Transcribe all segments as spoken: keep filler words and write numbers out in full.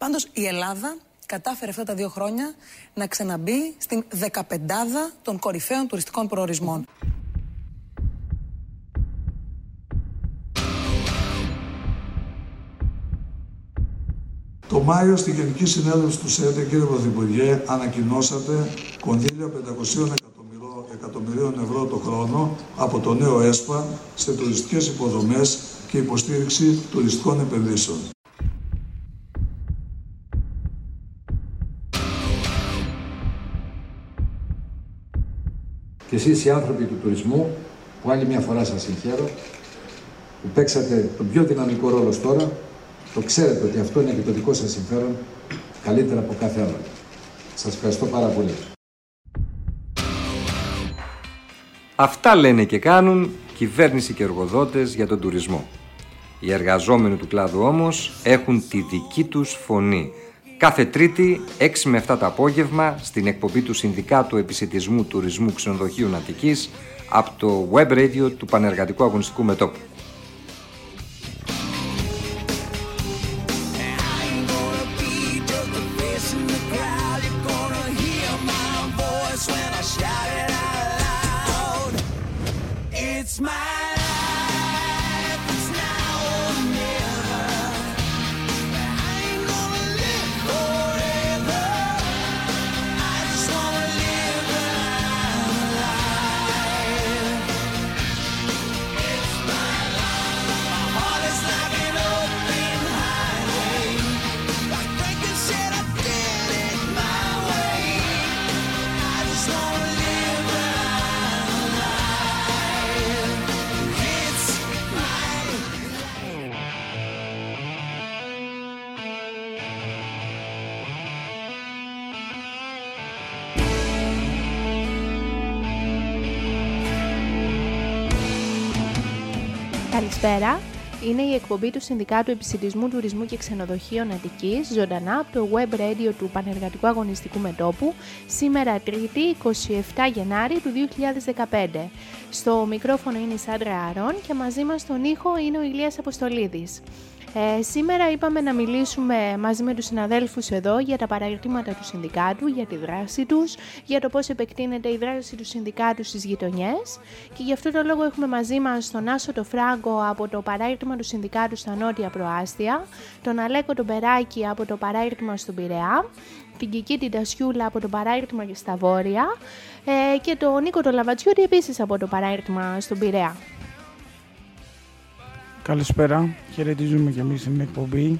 Πάντως η Ελλάδα κατάφερε αυτά τα δύο χρόνια να ξαναμπεί στην δεκαπεντάδα των κορυφαίων τουριστικών προορισμών. Το Μάιο στη Γενική Συνέλευση του ΣΕΝΤΕ, κύριε Πρωθυπουργέ, ανακοινώσατε κονδύλια πεντακόσια εκατομμυρίων ευρώ το χρόνο από το νέο ΕΣΠΑ σε τουριστικές υποδομές και υποστήριξη τουριστικών επενδύσεων. Και εσείς οι άνθρωποι του τουρισμού, που άλλη μια φορά σας συγχαίρω, που παίξατε τον πιο δυναμικό ρόλο τώρα, το ξέρετε ότι αυτό είναι και το δικό σας συμφέρον καλύτερα από κάθε άλλο. Σας ευχαριστώ πάρα πολύ. Αυτά λένε και κάνουν κυβέρνηση και εργοδότες για τον τουρισμό. Οι εργαζόμενοι του κλάδου όμως έχουν τη δική τους φωνή. Κάθε Τρίτη, έξι με επτά το απόγευμα, στην εκπομπή του Συνδικάτου Επισιτισμού Τουρισμού Ξενοδοχείων Αττικής, από το web radio του Πανεργατικού Αγωνιστικού Μετώπου. Καλησπέρα. Είναι η εκπομπή του Συνδικάτου Επισιτισμού Τουρισμού και Ξενοδοχείων Αττικής, ζωντανά από το web radio του Πανεργατικού Αγωνιστικού Μετώπου, σήμερα Τρίτη, εικοστή εβδόμη Γενάρη του δύο χιλιάδες δεκαπέντε. Στο μικρόφωνο είναι η Σάντρα Αρών και μαζί μας στον ήχο είναι ο Ηλίας Αποστολίδης. Ε, σήμερα είπαμε να μιλήσουμε μαζί με τους συναδέλφους εδώ για τα παραρτήματα του Συνδικάτου, για τη δράση τους, για το πώς επεκτείνεται η δράση του Συνδικάτου στις γειτονιές και γι' αυτό το λόγο έχουμε μαζί μας τον Άσο το Φράγκο από το παράρτημα του Συνδικάτου στα Νότια Προάστια, τον Αλέκο τον Περάκη από το παράρτημα στον Πειραιά, την Κική την Τασιούλα από το παράρτημα και στα Βόρεια ε, και τον Νίκο τον Λαβατσιώτη επίσης από το παράρτημα στον Πειραιά. Καλησπέρα, χαιρετίζουμε και εμείς την εκπομπή.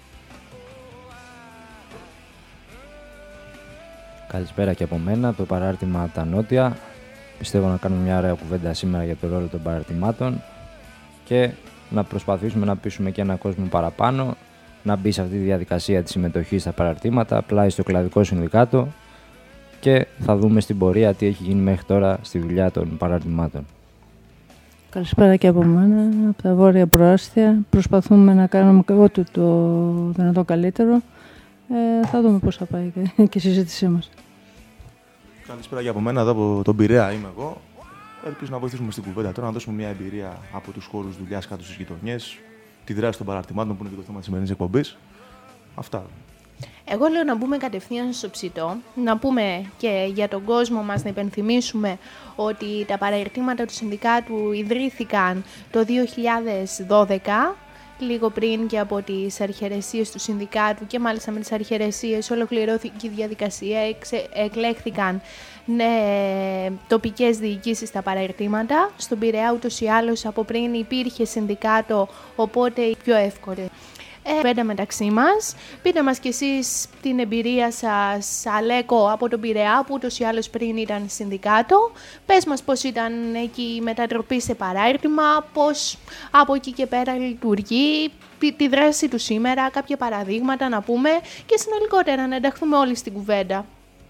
Καλησπέρα και από μένα, το παράρτημα τα Νότια. Πιστεύω να κάνουμε μια ωραία κουβέντα σήμερα για το ρόλο των παραρτημάτων και να προσπαθήσουμε να πείσουμε και έναν κόσμο παραπάνω να μπει σε αυτή τη διαδικασία της συμμετοχής στα παραρτήματα, πλάι στο κλαδικό συνδικάτο και θα δούμε στην πορεία τι έχει γίνει μέχρι τώρα στη δουλειά των παραρτημάτων. Καλησπέρα και από μένα, από τα Βόρεια Προάστια. Προσπαθούμε να κάνουμε ό,τι το δυνατό καλύτερο. Ε, θα δούμε πώς θα πάει και, και η συζήτησή μας. Καλησπέρα και από μένα, εδώ από τον Πειραιά είμαι εγώ. Ελπίζω να βοηθήσουμε στην κουβέντα τώρα, να δώσουμε μια εμπειρία από τους χώρους δουλειάς κάτω στις γειτονιές, τη δράση των παραρτημάτων που είναι και το θέμα της σημερινής εκπομπής. Αυτά. Εγώ λέω να μπούμε κατευθείαν στο ψητό, να πούμε και για τον κόσμο μας, να υπενθυμίσουμε ότι τα παραρτήματα του Συνδικάτου ιδρύθηκαν το δύο χιλιάδες δώδεκα, λίγο πριν και από τις αρχαιρεσίες του Συνδικάτου και μάλιστα με τις αρχαιρεσίες ολοκληρώθηκε η διαδικασία, εξε, εκλέχθηκαν ναι, τοπικές διοικήσεις στα παραρτήματα. Στον Πειραιά ούτως ή άλλως από πριν υπήρχε Συνδικάτο, οπότε πιο εύκολο. Πέντε μεταξύ μας. Πείτε μας κι εσείς την εμπειρία σας, Αλέκο, από τον Πειραιά, που ούτως ή άλλως πριν ήταν Συνδικάτο. Πες μας πώς ήταν εκεί η μετατροπή σε παράρτημα, πώς από εκεί και πέρα λειτουργεί, τη δράση του σήμερα, κάποια παραδείγματα να πούμε και συνολικότερα να ενταχθούμε όλοι στην κουβέντα.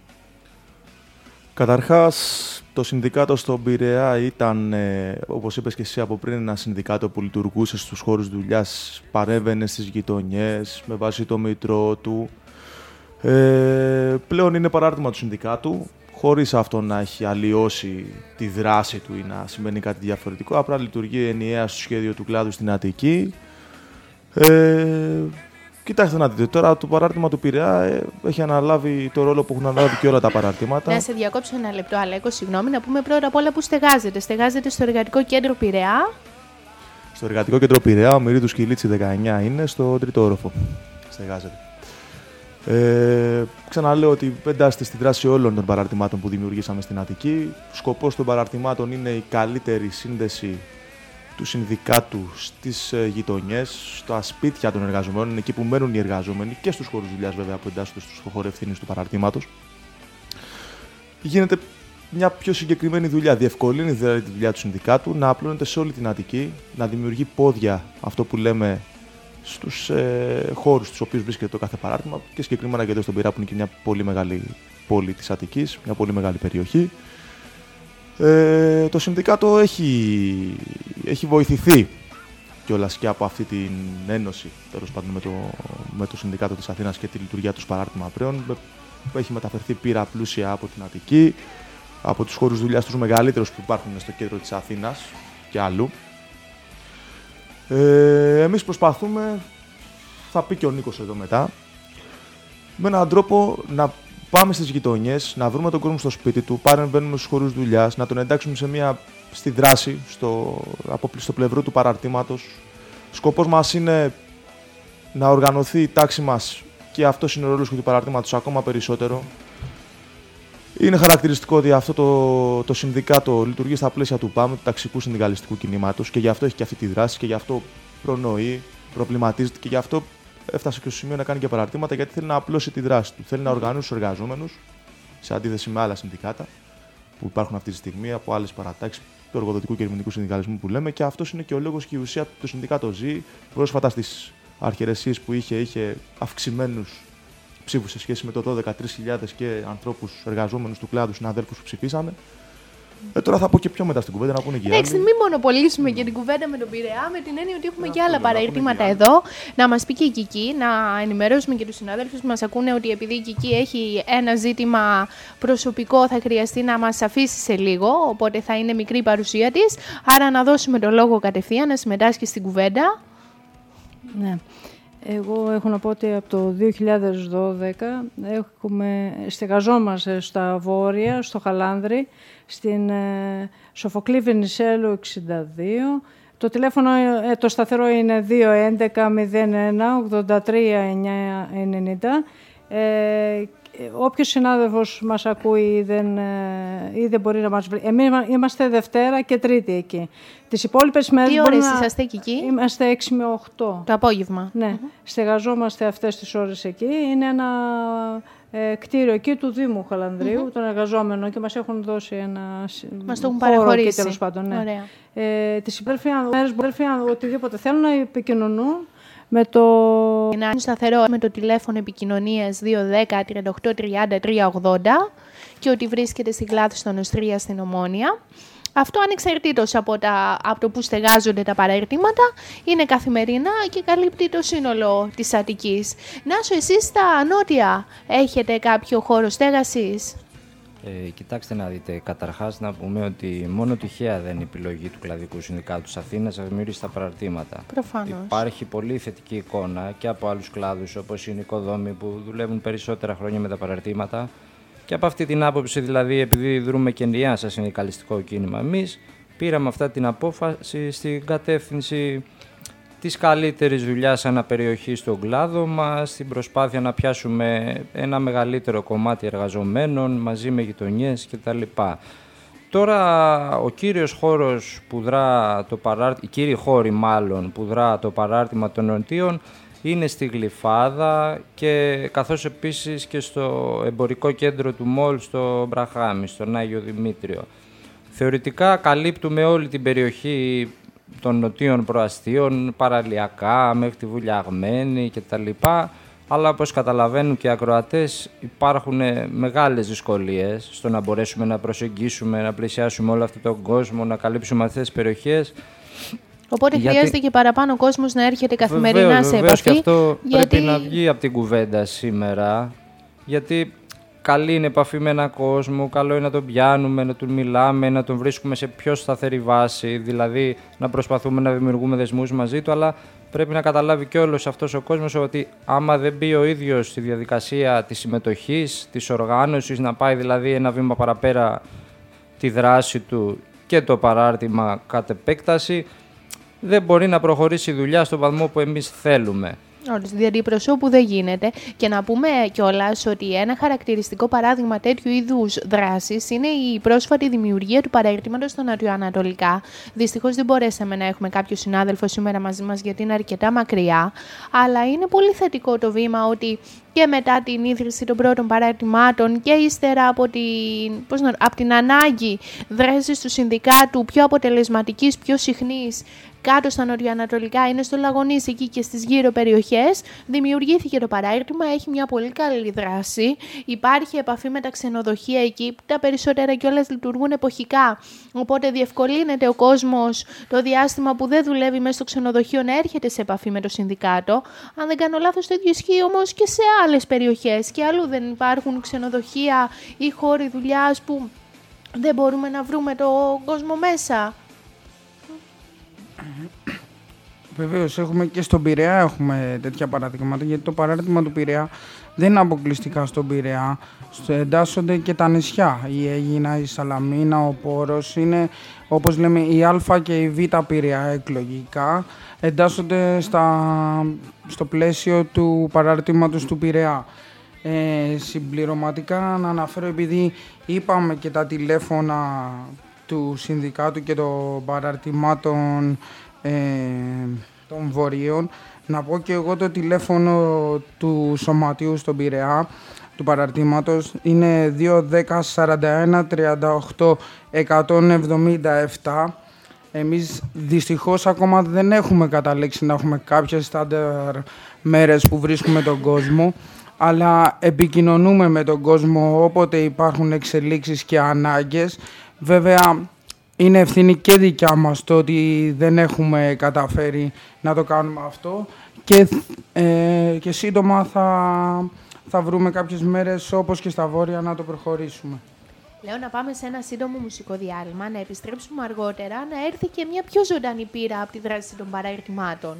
Καταρχάς, το Συνδικάτο στον Πειραιά ήταν, ε, όπως είπες και εσύ από πριν, ένα συνδικάτο που λειτουργούσε στους χώρους δουλειάς, παρέμβαινε στις γειτονιές με βάση το μητρό του. Ε, πλέον είναι παράρτημα του Συνδικάτου, χωρίς αυτό να έχει αλλοιώσει τη δράση του ή να σημαίνει κάτι διαφορετικό. Απλά λειτουργεί ενιαία στο σχέδιο του κλάδου στην Αττική. Ε, Κοιτάξτε να δείτε, τώρα το παράρτημα του Πειραιά ε, έχει αναλάβει το ρόλο που έχουν αναλάβει και όλα τα παραρτήματα. Να σε διακόψω ένα λεπτό, Αλέκο, συγγνώμη, να πούμε πρώτα απ' όλα που στεγάζετε. Στεγάζετε στο Εργατικό Κέντρο Πειραιά. Στο Εργατικό Κέντρο Πειραιά, ο Μυρίδου Σκυλίτση δεκαεννιά είναι, στο τρίτο όροφο. Στεγάζεται. Ε, ξαναλέω ότι εντάσσεται στη δράση όλων των παραρτημάτων που δημιουργήσαμε στην Αττική. Σκοπός των παραρτημάτων είναι η καλύτερη σύνδεση του συνδικάτου στις ε, γειτονιές, στα σπίτια των εργαζομένων, εκεί που μένουν οι εργαζόμενοι και στους χώρους δουλειάς βέβαια που εντάσσονται στο χώρο ευθύνης του παραρτήματος. Γίνεται μια πιο συγκεκριμένη δουλειά, διευκολύνει δηλαδή τη δουλειά του συνδικάτου, να απλώνεται σε όλη την Αττική, να δημιουργεί πόδια, αυτό που λέμε, στους ε, χώρους στους οποίους βρίσκεται το κάθε παράρτημα και συγκεκριμένα και εδώ στον Πειραιά που είναι και μια πολύ μεγάλη πόλη της Αττικής, μια πολύ μεγάλη περιοχή. Ε, το συνδικάτο έχει, έχει βοηθηθεί κιόλας και από αυτή την ένωση, τέλος πάντων, με το, με το Συνδικάτο της Αθήνας και τη λειτουργία του παράρτημα Πρέων, που έχει μεταφερθεί πείρα πλούσια από την Αττική, από τους χώρους δουλειάς τους μεγαλύτερους που υπάρχουν στο κέντρο της Αθήνας και αλλού. Ε, εμείς προσπαθούμε, θα πει και ο Νίκος εδώ μετά, με έναν τρόπο να πάμε στις γειτονιές, να βρούμε τον κόσμο στο σπίτι του, παρεμβαίνουμε στους χώρους δουλειάς, να τον εντάξουμε σε μια, στη δράση, στο, από, στο πλευρό του παραρτήματος. Σκοπός μας είναι να οργανωθεί η τάξη μας και αυτός είναι ο ρόλος του παραρτήματος ακόμα περισσότερο. Είναι χαρακτηριστικό ότι αυτό το, το συνδικάτο λειτουργεί στα πλαίσια του ΠΑΜ, του ταξικού συνδικαλιστικού κινήματος, και γι' αυτό έχει και αυτή τη δράση και γι' αυτό προνοεί, προβληματίζεται και γι' αυτό έφτασε και στο σημείο να κάνει και παραρτήματα, γιατί θέλει να απλώσει τη δράση του. Θέλει να οργανώσει τους εργαζόμενους, σε αντίθεση με άλλα συνδικάτα που υπάρχουν αυτή τη στιγμή, από άλλες παρατάξεις του εργοδοτικού και ερμηνευτικού συνδικαλισμού που λέμε, και αυτό είναι και ο λόγος και η ουσία του. Το συνδικάτο ζει. Πρόσφατα στις αρχαιρεσίες που είχε, είχε αυξημένους ψήφους σε σχέση με το δώδεκα, τρεις χιλιάδες και ανθρώπους εργαζόμενους του κλάδου, συναδέλφους που ψηφίσανε. Ε, τώρα θα πω και πιο μετά στην κουβέντα να πούνε και οι άλλοι. Εντάξει, μην μονοπολίσουμε και την κουβέντα με τον Πειραιά, με την έννοια ότι έχουμε και άλλα παραρτήματα εδώ. Να μας πει και η Κική, να ενημερώσουμε και τους συναδέλφους που μας ακούνε ότι επειδή η Κική έχει ένα ζήτημα προσωπικό, θα χρειαστεί να μας αφήσει σε λίγο. Οπότε θα είναι μικρή η παρουσία της. Άρα να δώσουμε το λόγο κατευθείαν να συμμετάσχει στην κουβέντα. Ναι. Εγώ έχω να πω ότι από το δύο χιλιάδες δώδεκα έχουμε, στεγαζόμαστε στα Βόρεια, στο Χαλάνδρη, στην ε, Σοφοκλή Βενισέλου εξήντα δύο. Το τηλέφωνο, ε, το σταθερό είναι δύο έντεκα μηδέν ένα ογδόντα τρία εννιακόσια ενενήντα. Ε, Όποιος συνάδελφος μας ακούει ή δεν, ή δεν μπορεί να μας βρει. Εμείς είμαστε Δευτέρα και Τρίτη εκεί. Τις υπόλοιπες μέρες... Τι ώρες να... είσαστε εκεί? Είμαστε έξι με οκτώ. Το απόγευμα. Ναι. Mm-hmm. Στεγαζόμαστε αυτές τις ώρες εκεί. Είναι ένα ε, κτίριο εκεί του Δήμου Χαλανδρίου, mm-hmm. των εργαζόμενων, και μας έχουν δώσει ένα μας το έχουν χώρο παραχωρήσει. Και τέλος πάντων. Ναι. Ωραία. Ε, τις υπόλοιπες μέρες μπορεί να οτιδήποτε θέλουν να επικοινωνούν με το... Να είναι σταθερό με το τηλέφωνο επικοινωνίας δύο ένα μηδέν τριάντα οκτώ τριάντα τρία ογδόντα και ότι βρίσκεται στη Γλάθιστον Οστρία στην Ομόνια. Αυτό ανεξαρτήτως από, τα, από το που στεγάζονται τα παραρτήματα, είναι καθημερινά και καλύπτει το σύνολο της Αττικής. Νάσο, εσείς στα νότια έχετε κάποιο χώρο στέγασης? Ε, κοιτάξτε να δείτε, καταρχάς να πούμε ότι μόνο τυχαία δεν είναι επιλογή του Κλαδικού Συνδικάτου της Αθήνας να δημιουργήσει τα παραρτήματα. Προφανώς. Υπάρχει πολύ θετική εικόνα και από άλλους κλάδους, όπως οι νοικοδόμοι που δουλεύουν περισσότερα χρόνια με τα παραρτήματα. Και από αυτή την άποψη, δηλαδή, επειδή δρούμε και ενιαία σαν συνδικαλιστικό κίνημα, εμείς πήραμε αυτή την απόφαση στην κατεύθυνση της καλύτερης δουλειάς αναπεριοχή στον κλάδο μας, στην προσπάθεια να πιάσουμε ένα μεγαλύτερο κομμάτι εργαζομένων μαζί με γειτονιές κτλ. Τώρα, ο κύριος χώρος που δρά το παράρτημα, οι κύριοι χώροι μάλλον που δρά το παράρτημα των νοτίων είναι στη Γλυφάδα και καθώς επίσης και στο εμπορικό κέντρο του Μολ στο Μπραχάμι, στον Άγιο Δημήτριο. Θεωρητικά καλύπτουμε όλη την περιοχή των νοτίων προαστίων, παραλιακά, μέχρι τη Βουλιαγμένη κτλ. Αλλά όπως καταλαβαίνουν και οι ακροατές, υπάρχουν μεγάλες δυσκολίες στο να μπορέσουμε να προσεγγίσουμε, να πλησιάσουμε όλο αυτόν τον κόσμο, να καλύψουμε αυτές τις περιοχές. Οπότε γιατί... χρειάζεται και παραπάνω κόσμος να έρχεται καθημερινά βεβαίως, σε βεβαίως, επαφή. Και αυτό γιατί... πρέπει να βγει από την κουβέντα σήμερα, γιατί καλή είναι επαφή με έναν κόσμο, καλό είναι να τον πιάνουμε, να τον μιλάμε, να τον βρίσκουμε σε πιο σταθερή βάση, δηλαδή να προσπαθούμε να δημιουργούμε δεσμούς μαζί του, αλλά πρέπει να καταλάβει και όλος αυτός ο κόσμος ότι άμα δεν μπει ο ίδιος στη διαδικασία της συμμετοχής, της οργάνωσης, να πάει δηλαδή ένα βήμα παραπέρα τη δράση του και το παράρτημα κατ' επέκταση, δεν μπορεί να προχωρήσει η δουλειά στον βαθμό που εμείς θέλουμε. Ορίστε, διότι προσώπου δεν γίνεται. Και να πούμε κιόλας ότι ένα χαρακτηριστικό παράδειγμα τέτοιου είδους δράσης είναι η πρόσφατη δημιουργία του παραρτήματος στα νοτιοανατολικά. Δυστυχώς δεν μπορέσαμε να έχουμε κάποιο συνάδελφο σήμερα μαζί μας γιατί είναι αρκετά μακριά. Αλλά είναι πολύ θετικό το βήμα ότι και μετά την ίδρυση των πρώτων παραρτημάτων και ύστερα από την, πώς να, από την ανάγκη δράσης του συνδικάτου πιο αποτελεσματικής, πιο συχνής, κάτω στα νοτιοανατολικά, είναι στο Λαγονίσι εκεί και στις γύρω περιοχές, δημιουργήθηκε το παράρτημα, έχει μια πολύ καλή δράση, υπάρχει επαφή με τα ξενοδοχεία εκεί, τα περισσότερα κιόλας λειτουργούν εποχικά, οπότε διευκολύνεται ο κόσμος το διάστημα που δεν δουλεύει μέσα στο ξενοδοχείο να έρχεται σε επαφή με το συνδικάτο. Αν δεν κάνω λάθος, το ίδιο ισχύει όμως και σε άλλες περιοχές και αλλού δεν υπάρχουν ξενοδοχεία ή χώροι δουλειάς που δεν μπορούμε να βρούμε τον κόσμο μέσα. Βεβαίως, έχουμε και στον Πειραιά έχουμε τέτοια παραδείγματα, γιατί το παράρτημα του Πειραιά δεν είναι αποκλειστικά στον Πειραιά. Εντάσσονται και τα νησιά. Η Αίγινα, η Σαλαμίνα, ο Πόρος, είναι όπως λέμε η Α και η Β Πειραιά εκλογικά. Εντάσσονται στα, στο πλαίσιο του παράρτηματος του Πειραιά. Ε, συμπληρωματικά να αναφέρω, επειδή είπαμε και τα τηλέφωνα του συνδικάτου και των παραρτημάτων ε, των Βορείων, να πω και εγώ το τηλέφωνο του Σωματείου στον Πειραιά, του παραρτήματος, είναι δύο δέκα σαράντα ένα τριάντα οκτώ εκατόν εβδομήντα επτά. Εμείς δυστυχώς ακόμα δεν έχουμε καταλήξει να έχουμε κάποιες στάνταρ μέρες που βρίσκουμε τον κόσμο, αλλά επικοινωνούμε με τον κόσμο όποτε υπάρχουν εξελίξεις και ανάγκες. Βέβαια, είναι ευθύνη και δικιά μας το ότι δεν έχουμε καταφέρει να το κάνουμε αυτό και, ε, και σύντομα θα, θα βρούμε κάποιες μέρες όπως και στα Βόρεια να το προχωρήσουμε. Λέω να πάμε σε ένα σύντομο μουσικό διάλειμμα, να επιστρέψουμε αργότερα, να έρθει και μια πιο ζωντανή πείρα από τη δράση των παραρτημάτων.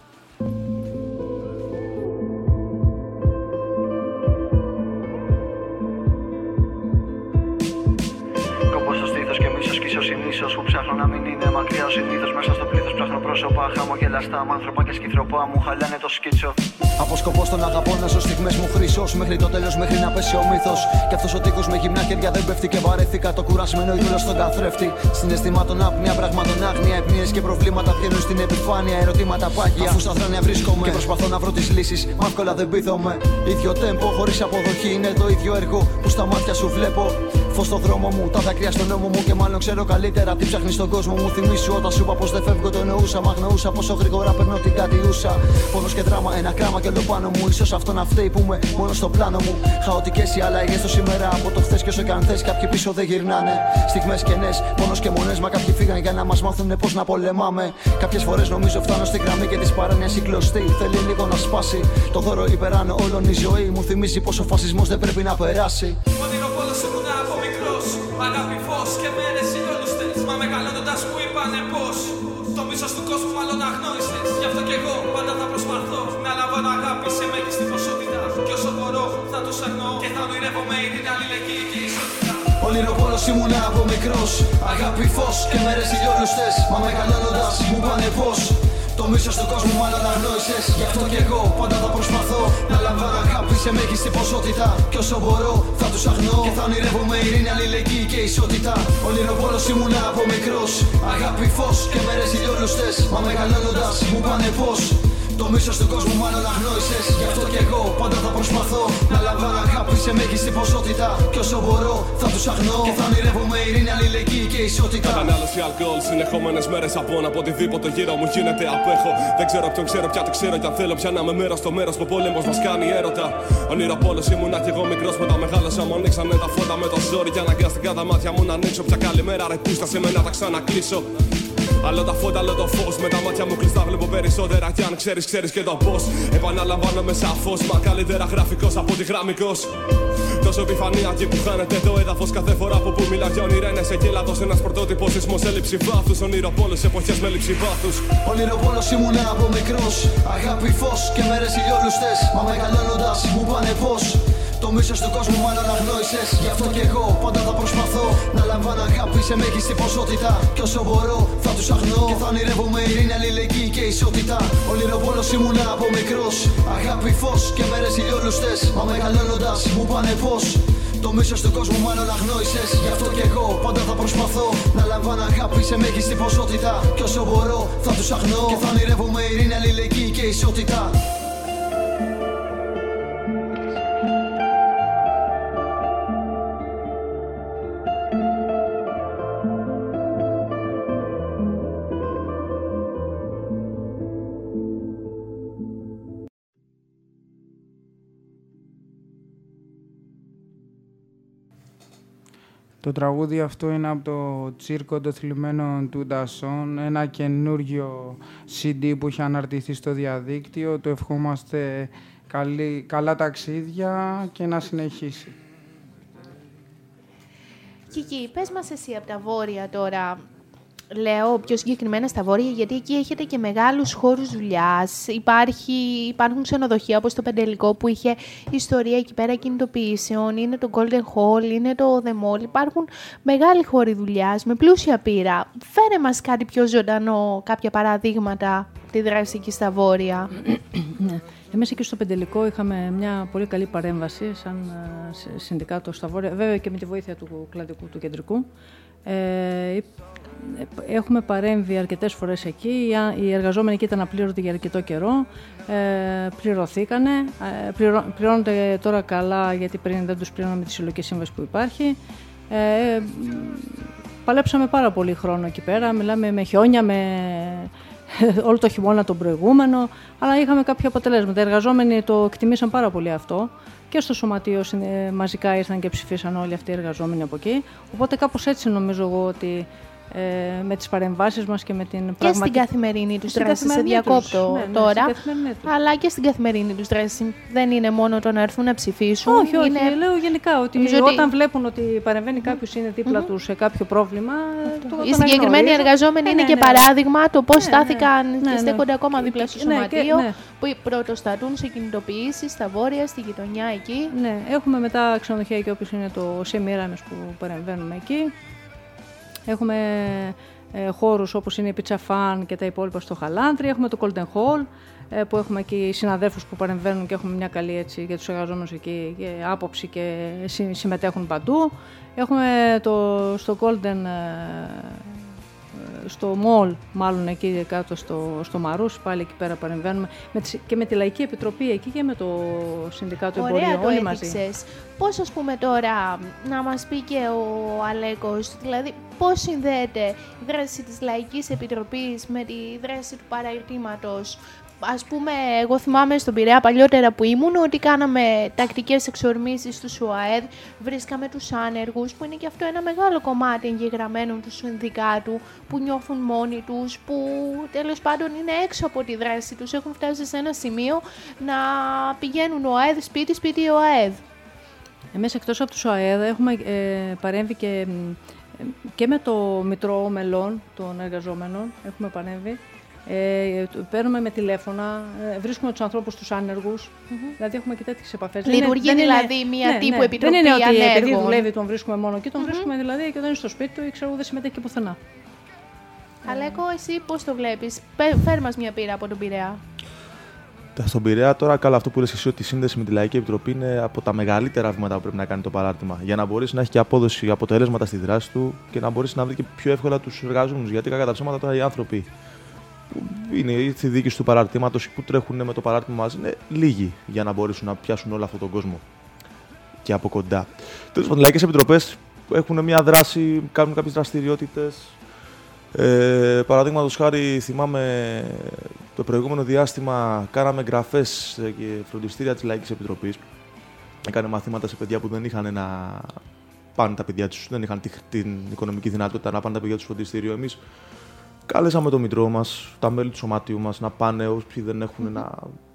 Ίσως που ψάχνω να μην είναι μακριά ο συνήθως. Μέσα στο πλήθος ψάχνω πρόσωπα χαμογελαστά, μ' άνθρωπα και σκυθροπά μου χαλάνε το σκίτσο. Αποσκοπώ στον αγαπώ να ζω στιγμές μου χρυσός, μέχρι το τέλος, μέχρι να πέσει ο μύθος. Κι αυτός ο τείχος με γυμνά χέρια δεν πέφτει και βαρέθηκα το κουρασμένο ήλιο στον καθρέφτη. Συναισθημάτων άπνοια, πραγμάτων άγνοια, επνίες και προβλήματα βγαίνουν στην επιφάνεια. Ερωτήματα πάγια, αφού στα θράνια βρίσκομαι και προσπαθώ να βρω τις λύσεις. Μ' εύκολα δεν πείθομαι. Ίδιο τέμπο, χωρίς αποδοχή, είναι το ίδιο έργο που στα μάτια σου βλέπω. Φως στο δρόμο μου, τα δάκρυα στον νόμο μου και μάλλον ξέρω καλύτερα τι ψάχνει στον κόσμο μου. Θυμήσου όταν σου είπα πως δεν φεύγω, το εννοούσα. Μ' αγνοούσα πόσο γρήγορα παίρνω την κατιούσα. Πόνος και δράμα, ένα κράμα και όλο πάνω μου. Ίσως αυτό να φταίει που είμαι μόνο στο πλάνο μου. Χαοτικές οι αλλαγές στο σήμερα από το χθες και όσο κι αν θες, κάποιοι πίσω δεν γυρνάνε. Στιγμές κενές, πόνος και μονές, μα κάποιοι φύγαν για να μας μάθουνε πως να πολεμάμε. Κάποιες φορές νομίζω φτάνω στη γραμμή και της παράνοιας η κλωστή. Θέλει λίγο να σπάσει. Το δώρο υπεράνω όλων η ζωή μου θυμίζει πως ο φασισμός δεν πρέπει να περάσει. Αγάπη, φως και μέρες ηλιόλουστες. Μα μεγαλώνοντας μου είπανε πως το μίσος του κόσμου μάλλον αγνόησες. Γι' αυτό κι εγώ πάντα θα προσπαθώ να λαμβάνω αγάπη σε μέγιστη ποσότητα. Κι όσο μπορώ θα τους αγνώ και θα ονειρεύομαι ειρήνη, αλληλεγγύη και ισότητα. Ονειροπόλος ήμουνα από μικρός. Αγάπη, φως και μέρες ηλιόλουστες. Μα μεγαλώνοντας μου είπανε πως το μίσος του κόσμου μάλλον αγνόησες. Γι' αυτό κι εγώ πάντα θα προσπαθώ να λαμβάνω αγάπη σε μέγιστη ποσότητα. Κι όσο μπορώ θα τους αγνώ και θα ονειρεύομαι ειρήνη, αλληλεγγύη και ισότητα. Ονειροπόλος ήμουνα από μικρός. Αγάπη, φως και μέρες ηλιόλουστες. Μα μεγαλώνοντας μου πάνε πως το μίσος του κόσμου μάλλον αγνόησες. Γι' αυτό κι εγώ πάντα θα προσπαθώ να λαμβάνω αγάπη σε μέγιστη ποσότητα. Κι όσο μπορώ θα τους αγνώ και θα ονειρεύομαι ειρήνη, αλληλεγγύη και ισότητα. Κατανάλωση αλκοόλ, συνεχόμενες μέρες απόν από οτιδήποτε γύρω μου γίνεται απέχω. Δεν ξέρω ποιον ξέρω, πια το ξέρω κι αν θέλω πια να είμαι μέρος στο μέρος που ο πόλεμος μας κάνει έρωτα. Ονειροπόλος ήμουνα κι εγώ μικρός, μετά μεγάλωσα μου ανοίξανε τα φώτα με το ζόρι και αναγκάστηκα τα μάτια μου να ανοίξω. Πια καλημέρα ρε πούστα σε μένα τα ξανακλείσω. Άλλο τα φώτα, άλλο το φως. Με τα μάτια μου κλειστά βλέπω περισσότερα. Κι αν ξέρεις, ξέρεις και το πώς. Επαναλαμβάνομαι σαφώς. Μα καλύτερα γραφικός από τη γραμμικός. Το Τόσο επιφανία εκεί που χάνεται το έδαφος κάθε φορά που, που μιλά για ονειρένες. Εκεί λάθος ένας πρωτότυπος σεισμός, έλλειψη βάθους. Ονειροπόλος, εποχές με έλλειψη βάθους. Ονειροπόλος ήμουνα από μικρός. Αγάπη, φως και μέρες ηλιόλουστες. Μα μεγαλώνοντας μου πάνε πως το μίσος του κόσμου μάλλον αγνόησες. Γι' αυτό κι εγώ πάντα θα προσπαθώ να λαμβάνω αγάπη σε μέγιστη ποσότητα. Κι όσο μπορώ θα τους αγνώ και θα ονειρεύομαι ειρήνη, αλληλεγγύη και ισότητα. Ονειροπόλος ήμουνα από μικρός. Αγάπη, φως και μέρες ηλιόλουστες. Μα μεγαλώνοντας μου πάνε πως το μίσος του κόσμου μάλλον αγνόησες. Γι' αυτό κι εγώ πάντα θα προσπαθώ να λαμβάνω αγάπη σε μέγιστη ποσότητα. Κι όσο μπορώ θα τους αγνώ και θα ονειρεύομαι ειρήνη, αλληλεγγύη και ισότητα. Το τραγούδι αυτό είναι από το Τσίρκο των Θλιμμένων του Ντασσόν, ένα καινούργιο σι ντι που έχει αναρτηθεί στο διαδίκτυο. Το ευχόμαστε καλή, καλά ταξίδια και να συνεχίσει. Κίκη, πες μας εσύ από τα βόρεια τώρα. Λέω πιο συγκεκριμένα στα βόρεια, γιατί εκεί έχετε και μεγάλους χώρους δουλειάς. Υπάρχει, υπάρχουν ξενοδοχεία όπως το Πεντελικό που είχε ιστορία εκεί πέρα κινητοποιήσεων, είναι το Golden Hall, είναι το The Mall. Υπάρχουν μεγάλοι χώροι δουλειάς με πλούσια πείρα. Φέρε μας κάτι πιο ζωντανό, κάποια παραδείγματα τη δράση εκεί στα βόρεια. Ναι. Εμείς εκεί στο Πεντελικό είχαμε μια πολύ καλή παρέμβαση σαν συνδικάτο στα βόρεια, βέβαια και με τη βοήθεια του κλαδικού, του κεντρικού. Ε, έχουμε παρέμβει αρκετές φορές εκεί. Οι εργαζόμενοι εκεί ήταν απλήρωτοι για αρκετό καιρό. Ε, πληρωθήκανε. Ε, πληρω, πληρώνονται τώρα καλά, γιατί πριν δεν τους πληρώναμε με τη συλλογική σύμβαση που υπάρχει. Ε, παλέψαμε πάρα πολύ χρόνο εκεί πέρα. Μιλάμε με χιόνια, με όλο το χειμώνα τον προηγούμενο. Αλλά είχαμε κάποια αποτελέσματα. Οι εργαζόμενοι το εκτιμήσαν πάρα πολύ αυτό. Και στο σωματείο μαζικά ήρθαν και ψηφίσαν όλοι αυτοί οι εργαζόμενοι από εκεί. Οπότε κάπως έτσι νομίζω εγώ ότι ε, με τις παρεμβάσεις μας και με την και πραγματική... στην καθημερινή τους δράση, σε διακόπτω ναι, ναι, τώρα, τους. αλλά και στην καθημερινή τους δράση. Δεν είναι μόνο το να έρθουν να ψηφίσουν. Όχι, όχι, είναι... λέω γενικά ότι Νομίζω όταν ότι... βλέπουν ότι παρεμβαίνει κάποιος, είναι δίπλα mm-hmm. τους σε κάποιο πρόβλημα... Το, οι συγκεκριμένοι εργαζόμενοι ναι, είναι ναι, και ναι. παράδειγμα το πώς ναι, στάθηκαν ναι, και στέκονται ναι, ακόμα δίπλα στο ναι, σωματείο, ναι. που πρωτοστατούν σε κινητοποιήσεις στα βόρεια, στη γειτονιά εκεί. Ναι, έχουμε μετά ξενοδοχεία εκεί όπως είναι το Σεμίραμες που παρεμβαίνουμε εκεί. Έχουμε ε, χώρους όπως είναι η Pizza Fan και τα υπόλοιπα στο Χαλάνδρι. Έχουμε το Golden Hall ε, που έχουμε εκεί συναδέλφους που παρεμβαίνουν και έχουμε μια καλή έτσι, για τους εργαζόμενους εκεί και άποψη και συμμετέχουν παντού. Έχουμε το, στο Golden, ε, στο Mall, μάλλον εκεί κάτω στο, στο Μαρούς, πάλι εκεί πέρα παρεμβαίνουμε με τις, και με τη Λαϊκή Επιτροπή εκεί και με το Συνδικάτο Εμπορίου, όλοι μαζί. Πώς, ας πούμε τώρα, να μας πει και ο Αλέκος, δηλαδή πώς συνδέεται η δράση της Λαϊκής Επιτροπής με τη δράση του παραρτήματος. Ας πούμε, εγώ θυμάμαι στον Πειραιά παλιότερα που ήμουν ότι κάναμε τακτικές εξορμήσεις του ΣΟΑΕΔ, βρίσκαμε τους άνεργους, που είναι και αυτό ένα μεγάλο κομμάτι εγγεγραμμένων του συνδικάτου, που νιώθουν μόνοι τους, που τέλος πάντων είναι έξω από τη δράση τους, έχουν φτάσει σε ένα σημείο να πηγαίνουν ο ΑΕΔ σπίτι, σπίτι ο ΑΕΔ. Εμείς εκτός από τους ΟΑΕΔ έχουμε ε, παρέμβει και, ε, και με το Μητρό Μελών των εργαζόμενων, έχουμε παρέμβει. Ε, παίρνουμε με τηλέφωνα, ε, βρίσκουμε τους ανθρώπους τους άνεργους, mm-hmm. δηλαδή έχουμε και τέτοιες επαφές. Λειτουργεί δεν δηλαδή είναι, μια ναι, τύπου ναι, επιτροπή ανέργων. Δεν είναι ότι ανέργων. επειδή δουλεύει τον βρίσκουμε μόνο εκεί, τον mm-hmm. βρίσκουμε δηλαδή και όταν είναι στο σπίτι του ή ξέρω δεν συμμετέχει και πουθενά. Αλέκο, εσύ πώς το βλέπεις, φέρ μας μια πείρα από τον Πειραιά. Στον Πειραιά, τώρα, καλά, αυτό που λες εσύ ότι η σύνδεση με τη Λαϊκή Επιτροπή είναι από τα μεγαλύτερα βήματα που πρέπει να κάνει το παράρτημα. Για να μπορέσει να έχει και απόδοση, αποτελέσματα στη δράση του και να μπορέσει να βρει και πιο εύκολα τους εργαζόμενους. Γιατί κατά τα ψέματα τώρα οι άνθρωποι που είναι οι διοίκηση του παραρτήματος που τρέχουν με το παράρτημα μαζί είναι λίγοι για να μπορέσουν να πιάσουν όλο αυτόν τον κόσμο και από κοντά. Τέλος πάντων, οι Λαϊκές Επιτροπές έχουν μια δράση, κάνουν κάποιες δραστηριότητες. Ε, Παραδείγματος χάρη, θυμάμαι το προηγούμενο διάστημα κάναμε εγγραφές και φροντιστήρια της Λαϊκής Επιτροπής. Έκανε μαθήματα σε παιδιά που δεν είχαν να πάνε τα παιδιά τους, δεν είχαν την οικονομική δυνατότητα να πάνε τα παιδιά τους στο φροντιστήριο. Εμείς κάλεσαμε το Μητρό μας, τα μέλη του σωματείου μας να πάνε, όσοι δεν έχουν να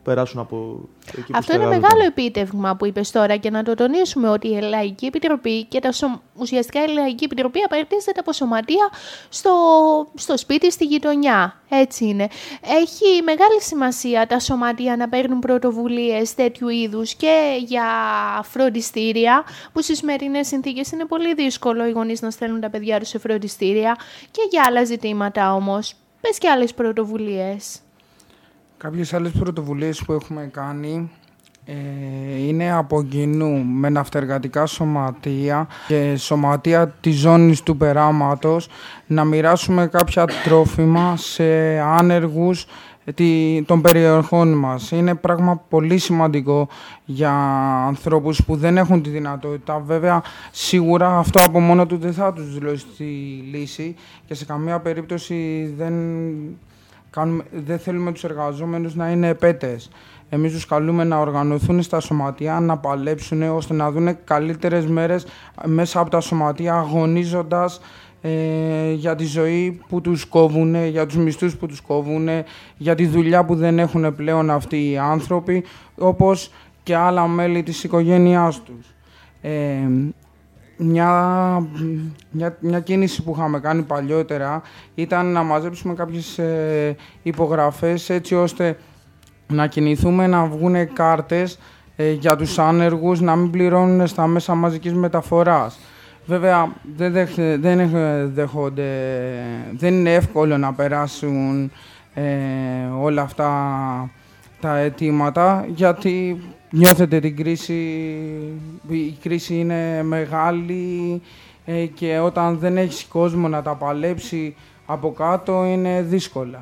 περάσουν από εκεί που Αυτό είναι μεγάλο επίτευγμα που είπες τώρα και να το τονίσουμε ότι η Λαϊκή Επιτροπή και τα σω... ουσιαστικά η Λαϊκή Επιτροπή απαρτίζεται από σωματεία στο, στο σπίτι, στη γειτονιά. Έτσι είναι. Έχει μεγάλη σημασία τα σωματεία να παίρνουν πρωτοβουλίες τέτοιου είδους και για φροντιστήρια, που στις σημερινές συνθήκες είναι πολύ δύσκολο οι γονείς να στέλνουν τα παιδιά τους σε φροντιστήρια, και για άλλα ζητήματα όμως. Πες και άλλες πρωτοβουλίες. Κάποιες άλλες πρωτοβουλίες που έχουμε κάνει ε, είναι από κοινού με ναυτεργατικά σωματεία και σωματεία της ζώνης του περάματος να μοιράσουμε κάποια τρόφιμα σε άνεργους των περιοχών μας. Είναι πράγμα πολύ σημαντικό για ανθρώπους που δεν έχουν τη δυνατότητα. Βέβαια, σίγουρα αυτό από μόνο του δεν θα τους δηλώσει τη λύση και σε καμία περίπτωση δεν, κάνουμε, δεν θέλουμε τους εργαζόμενους να είναι επέτες. Εμείς τους καλούμε να οργανωθούν στα σωματεία, να παλέψουν ώστε να δουν καλύτερες μέρες μέσα από τα σωματεία, αγωνίζοντας Ε, για τη ζωή που τους κόβουν, για τους μισθούς που τους κόβουν, για τη δουλειά που δεν έχουν πλέον αυτοί οι άνθρωποι, όπως και άλλα μέλη της οικογένειάς τους. Ε, μια, μια, μια κίνηση που είχαμε κάνει παλιότερα ήταν να μαζέψουμε κάποιες ε, υπογραφές έτσι ώστε να κινηθούμε, να βγουν κάρτες ε, για τους άνεργους, να μην πληρώνουν στα μέσα μαζικής μεταφοράς. Βέβαια, δεν, δέχ, δεν, δέχονται, δεν είναι εύκολο να περάσουν ε, όλα αυτά τα αιτήματα, γιατί νιώθετε την κρίση, η κρίση είναι μεγάλη ε, και όταν δεν έχεις κόσμο να τα παλέψει από κάτω είναι δύσκολα.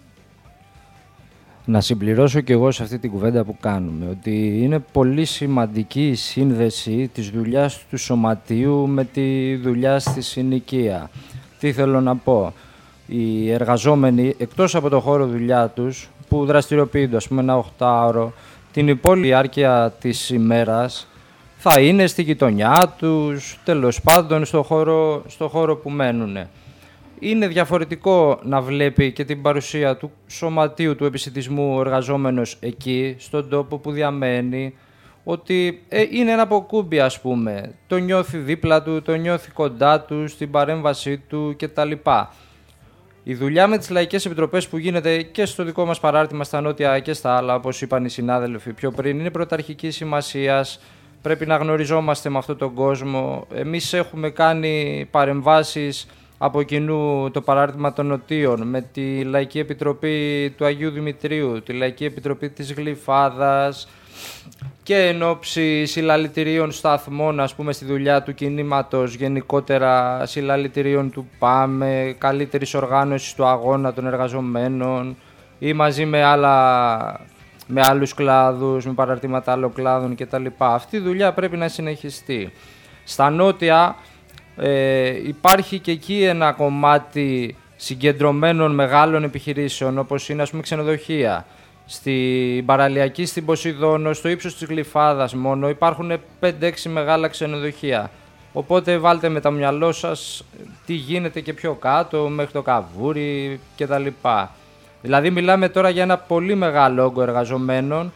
Να συμπληρώσω και εγώ σε αυτή την κουβέντα που κάνουμε, ότι είναι πολύ σημαντική η σύνδεση της δουλειάς του σωματείου με τη δουλειά στη συνοικία. Τι θέλω να πω, οι εργαζόμενοι εκτός από το χώρο δουλειά τους, που δραστηριοποιούνται ας πούμε ένα οχτάωρο, την υπόλοιπη διάρκεια της ημέρας θα είναι στη γειτονιά τους, τέλος πάντων στο χώρο, στο χώρο που μένουν. Είναι διαφορετικό να βλέπει και την παρουσία του σωματείου του επισιτισμού ο εργαζόμενος εκεί, στον τόπο που διαμένει, ότι ε, είναι ένα αποκούμπι, ας πούμε. Το νιώθει δίπλα του, το νιώθει κοντά του, στην παρέμβασή του κτλ. Η δουλειά με τις λαϊκές επιτροπές που γίνεται και στο δικό μας παράρτημα στα νότια και στα άλλα, όπως είπαν οι συνάδελφοι πιο πριν, είναι πρωταρχικής σημασίας. Πρέπει να γνωριζόμαστε με αυτόν τον κόσμο. Εμείς έχουμε κάνει παρεμβάσεις από κοινού το παράρτημα των Νοτίων με τη Λαϊκή Επιτροπή του Αγίου Δημητρίου, τη Λαϊκή Επιτροπή της Γλυφάδας και εν ώψη συλλαλητηρίων σταθμών, ας πούμε, στη δουλειά του κινήματος, γενικότερα συλλαλητηρίων του ΠΑΜΕ, καλύτερης οργάνωσης του αγώνα των εργαζομένων ή μαζί με, άλλα, με άλλους κλάδους, με παραρτήματα άλλων κλάδων κτλ. Αυτή η δουλειά πρέπει να συνεχιστεί. Στα νότια Ε, υπάρχει και εκεί ένα κομμάτι συγκεντρωμένων μεγάλων επιχειρήσεων, όπως είναι ας πούμε ξενοδοχεία. Στην Παραλιακή, στην Ποσειδόνο, στο ύψος της Γλυφάδας μόνο υπάρχουν πέντε έξι μεγάλα ξενοδοχεία. Οπότε βάλτε με το μυαλό σας τι γίνεται και πιο κάτω, μέχρι το Καβούρι κτλ. Δηλαδή μιλάμε τώρα για ένα πολύ μεγάλο όγκο εργαζομένων,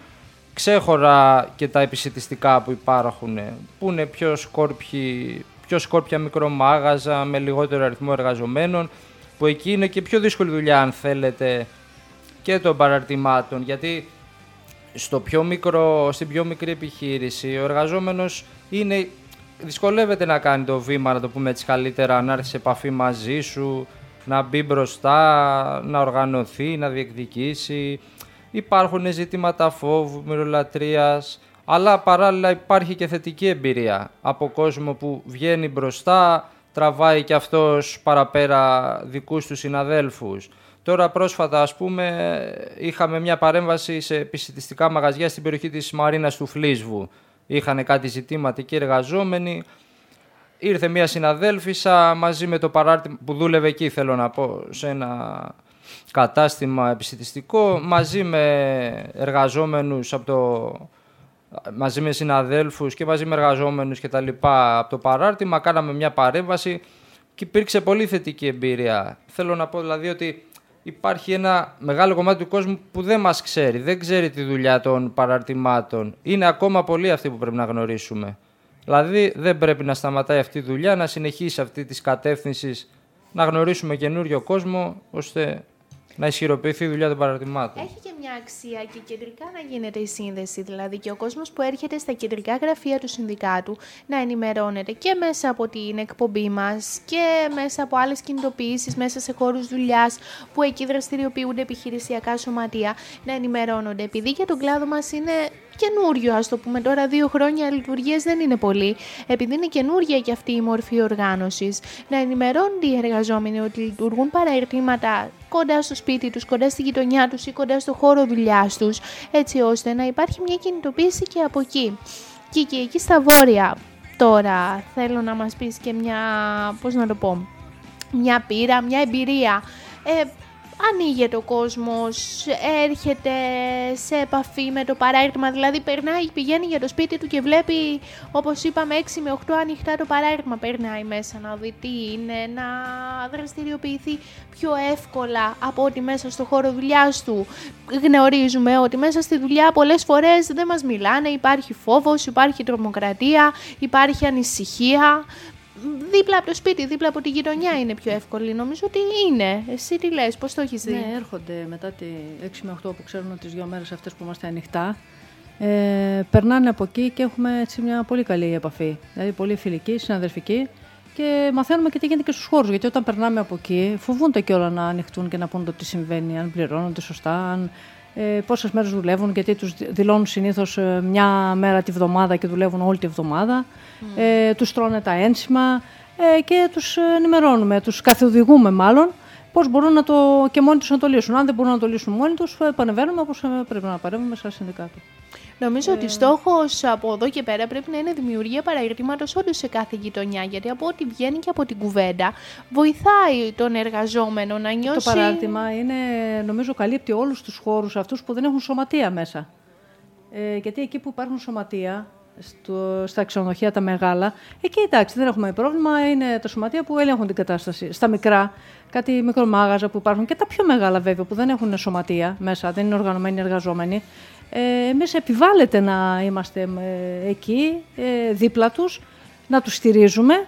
ξέχωρα και τα επισιτιστικά που υπάρχουν, που είναι πιο σκόρπιοι, πιο σκόρπια μικρομάγαζα με λιγότερο αριθμό εργαζομένων, που εκεί είναι και πιο δύσκολη δουλειά αν θέλετε και των παραρτημάτων, γιατί στο πιο μικρό, στην πιο μικρή επιχείρηση ο εργαζόμενος είναι, δυσκολεύεται να κάνει το βήμα, να το πούμε έτσι καλύτερα, να έρθει σε επαφή μαζί σου, να μπει μπροστά, να οργανωθεί, να διεκδικήσει. Υπάρχουν ζητήματα φόβου, μυρολατρείας, αλλά παράλληλα υπάρχει και θετική εμπειρία από κόσμο που βγαίνει μπροστά, τραβάει και αυτός παραπέρα δικούς του συναδέλφους. Τώρα πρόσφατα, ας πούμε, είχαμε μια παρέμβαση σε επισιτιστικά μαγαζιά στην περιοχή της Μαρίνας του Φλίσβου. Είχαν κάτι ζητήματα εκεί εργαζόμενοι. Ήρθε μια συναδέλφισσα μαζί με το παράρτημα που δούλευε εκεί, θέλω να πω, σε ένα κατάστημα επισιτιστικό, μαζί με εργαζόμενους από το... μαζί με συναδέλφους και μαζί με εργαζόμενους και τα λοιπά από το παράρτημα, κάναμε μια παρέμβαση και υπήρξε πολύ θετική εμπειρία. Θέλω να πω δηλαδή ότι υπάρχει ένα μεγάλο κομμάτι του κόσμου που δεν μας ξέρει, δεν ξέρει τη δουλειά των παραρτημάτων. Είναι ακόμα πολλοί αυτοί που πρέπει να γνωρίσουμε. Δηλαδή δεν πρέπει να σταματάει αυτή η δουλειά, να συνεχίσει αυτή τη κατεύθυνση, να γνωρίσουμε καινούριο κόσμο, ώστε να ισχυροποιηθεί η δουλειά των παραρτημάτων. Έχει και μια αξία και κεντρικά να γίνεται η σύνδεση, δηλαδή και ο κόσμος που έρχεται στα κεντρικά γραφεία του συνδικάτου να ενημερώνεται και μέσα από την εκπομπή μας και μέσα από άλλες κινητοποιήσεις, μέσα σε χώρους δουλειάς που εκεί δραστηριοποιούνται επιχειρησιακά σωματεία, να ενημερώνονται. Επειδή για τον κλάδο μας είναι καινούριο, ας το πούμε τώρα, δύο χρόνια λειτουργίες δεν είναι πολύ, επειδή είναι καινούρια και αυτή η μορφή οργάνωσης, να ενημερώνονται οι εργαζόμενοι ότι λειτουργούν παραερτήματα κοντά στο σπίτι τους, κοντά στη γειτονιά τους ή κοντά στο χώρο δουλειάς τους, έτσι ώστε να υπάρχει μια κινητοποίηση και από εκεί. Και, και εκεί στα βόρεια τώρα θέλω να μας πεις και μια, πώς να το πω, μια πείρα, μια εμπειρία. Ε, Ανοίγεται ο κόσμος, έρχεται σε επαφή με το παράρτημα, δηλαδή περνάει, πηγαίνει για το σπίτι του και βλέπει, όπως είπαμε, έξι με οκτώ ανοιχτά το παράρτημα, περνάει μέσα να δει τι είναι, να δραστηριοποιηθεί πιο εύκολα από ότι μέσα στο χώρο δουλειάς του. Γνωρίζουμε ότι μέσα στη δουλειά πολλές φορές δεν μας μιλάνε, υπάρχει φόβος, υπάρχει τρομοκρατία, υπάρχει ανησυχία. Δίπλα από το σπίτι, δίπλα από τη γειτονιά είναι πιο εύκολη. Νομίζω ότι είναι. Εσύ τι λες, πώς το έχεις δει? Ναι, έρχονται μετά τι έξι με οκτώ που ξέρουν τις δύο μέρες αυτές που είμαστε ανοιχτά. Ε, περνάνε από εκεί και έχουμε έτσι μια πολύ καλή επαφή. Δηλαδή πολύ φιλική, συναδελφική και μαθαίνουμε και τι γίνεται και στους χώρους. Γιατί όταν περνάμε από εκεί, φοβούνται και όλα να ανοιχτούν και να πούν το τι συμβαίνει, αν πληρώνονται σωστά, αν. Ε, πόσες μέρες δουλεύουν, γιατί τους δηλώνουν συνήθως ε, μια μέρα τη βδομάδα και δουλεύουν όλη τη βδομάδα. Mm. Ε, τους τρώνε τα ένσημα ε, και τους ενημερώνουμε, τους καθοδηγούμε μάλλον πώς μπορούν να το, και μόνοι τους να το λύσουν. Αν δεν μπορούν να το λύσουν μόνοι τους, πανεβαίνουμε όπως πρέπει να παρέμβουμε σαν συνδικάτο. Νομίζω ε... ότι στόχος από εδώ και πέρα πρέπει να είναι δημιουργία παραρτήματος όντως σε κάθε γειτονιά, γιατί από ό,τι βγαίνει και από την κουβέντα βοηθάει τον εργαζόμενο να νιώσει. Το παράρτημα είναι, νομίζω, καλύπτει όλους τους χώρους αυτούς που δεν έχουν σωματεία μέσα. Ε, γιατί εκεί που υπάρχουν σωματεία, στο, στα ξενοδοχεία τα μεγάλα, εκεί εντάξει δεν έχουμε πρόβλημα, είναι τα σωματεία που ελέγχουν την κατάσταση. Στα μικρά, κάτι μικρομάγαζα που υπάρχουν και τα πιο μεγάλα βέβαια που δεν έχουν σωματεία μέσα, δεν είναι οργανωμένοι εργαζόμενοι. Ε, εμείς επιβάλλεται να είμαστε ε, εκεί, ε, δίπλα τους, να τους στηρίζουμε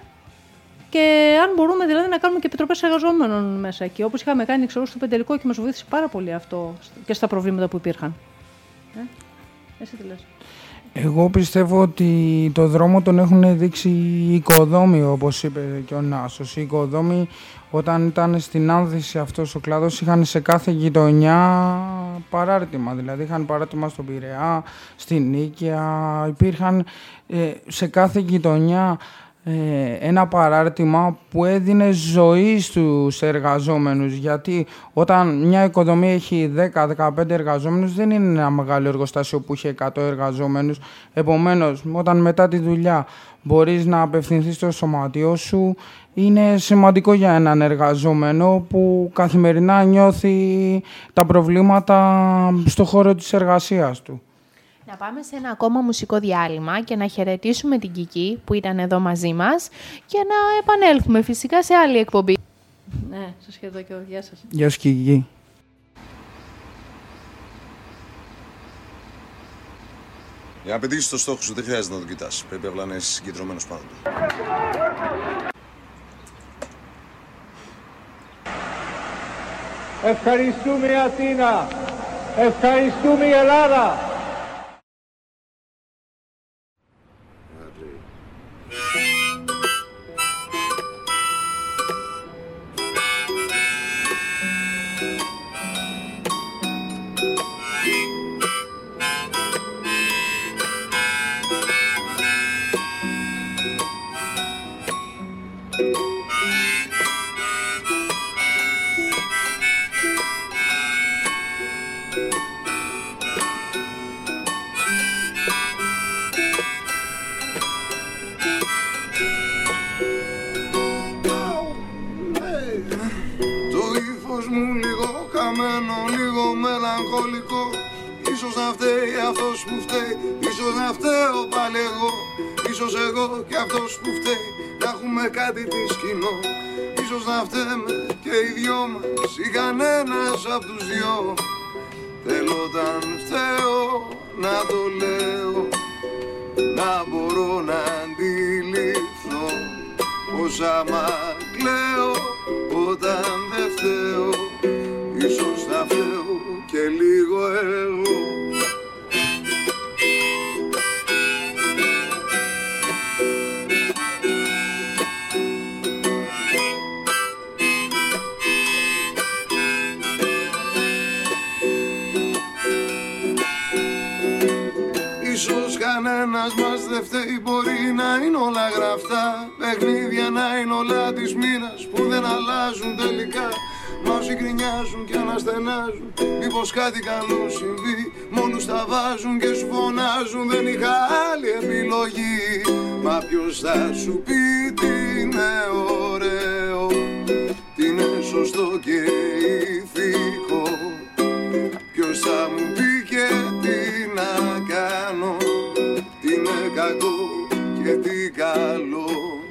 και αν μπορούμε δηλαδή να κάνουμε και επιτροπές εργαζόμενων μέσα εκεί. Όπως είχαμε κάνει ξέρω, στο Πεντελικό και μας βοήθησε πάρα πολύ αυτό και στα προβλήματα που υπήρχαν. Ε, εσύ τι λες? Εγώ πιστεύω ότι το δρόμο τον έχουν δείξει οι οικοδόμοι, όπως είπε και ο Νάσος. Οι οικοδόμοι όταν ήταν στην άνθηση αυτός ο κλάδος είχαν σε κάθε γειτονιά παράρτημα. Δηλαδή είχαν παράρτημα στον Πειραιά, στην Νίκαια, υπήρχαν ε, σε κάθε γειτονιά ε, ένα παράρτημα που έδινε ζωή στους εργαζόμενους. Γιατί όταν μια οικοδομή έχει δέκα με δεκαπέντε εργαζόμενους δεν είναι ένα μεγάλο εργοστάσιο που έχει εκατό εργαζόμενους. Επομένως, όταν μετά τη δουλειά μπορείς να απευθυνθείς στο σωματείο σου, είναι σημαντικό για έναν εργαζόμενο που καθημερινά νιώθει τα προβλήματα στο χώρο της εργασίας του. Να πάμε σε ένα ακόμα μουσικό διάλειμμα και να χαιρετήσουμε την Κική που ήταν εδώ μαζί μας και να επανέλθουμε φυσικά σε άλλη εκπομπή. Ναι, σας χαιρετώ και εγώ. Γεια σας. Γεια σου Κική. Για να πετύχεις το στόχο σου δεν χρειάζεται να τον κοιτάς. Πρέπει απλά να είσαι συγκεντρωμένος πάνω του. Ευχαριστούμε η Αθήνα. Ευχαριστούμε η Ελλάδα. Ίσως να φταίει αυτός που φταίει, ίσως να φταίω πάλι εγώ. Ίσως εγώ και αυτός που φταίει να έχουμε κάτι της κοινό. ίσως να φταίμε και οι δυο μας ή κανένας απ' τους δυο. Θέλω όταν φταίω να το λέω, να μπορώ να αντιληφθώ πως άμα κλαίω όταν δεν φταίω, ίσως να φταίω και λίγο εγώ. Ίσως κανένας μας δεν φταίει, μπορεί να είναι όλα γραφτά. Παιχνίδια να είναι όλα της μοίρας που δεν αλλάζουν τελικά. Μα όσοι γκρινιάζουν και αναστενάζουν, μήπως κάτι καλό συμβεί. Μόνους τα βάζουν και σου φωνάζουν, δεν είχα άλλη επιλογή. Μα ποιος θα σου πει τι είναι ωραίο, τι είναι σωστό και ηθικό. Ποιος θα μου πει και τι να κάνω, τι είναι κακό και τι καλό.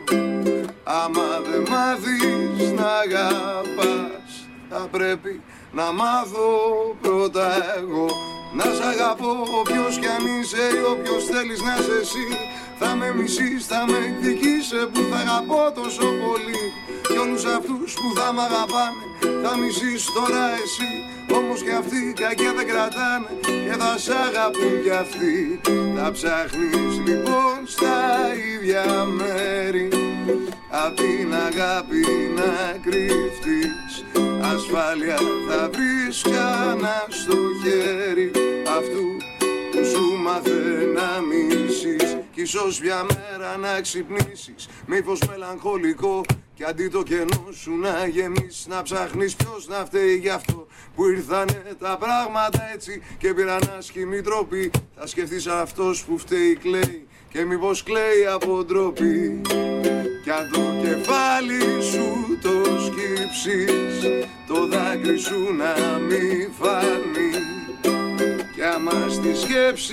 Άμα δεν μάθεις να αγαπάς, θα πρέπει να μάθω πρώτα εγώ. Να σ' αγαπώ όποιος κι αν είσαι ή όποιος θέλεις να είσαι εσύ. Θα με μισείς, θα με εκδικείσαι που θα αγαπώ τόσο πολύ. Κι όλους αυτούς που θα μ' αγαπάνε θα μισείς τώρα εσύ. Όμως κι αυτοί κακιά δεν κρατάνε και θα σ' αγαπούν κι αυτοί. Θα ψάχνεις λοιπόν στα ίδια μέρη, απ' την αγάπη να κρυφτείς. Ασφάλεια θα βρεις ξανά στο χέρι αυτού που σου μάθε να μισείς. Κι ίσως μια μέρα να ξυπνήσεις με ύφος μελαγχολικό, κι αντί το κενό σου να γεμίσεις, να ψάχνεις ποιος να φταίει γι' αυτό που ήρθανε τα πράγματα έτσι και πήραν άσχημη τρόπη. Θα σκεφτείς αυτός που φταίει κλαίει και μήπως κλαίει από ντροπή. Κι αν το κεφάλι σου το σκύψεις, το δάκρυ σου να μη φανεί. Κι άμα στη σκέψη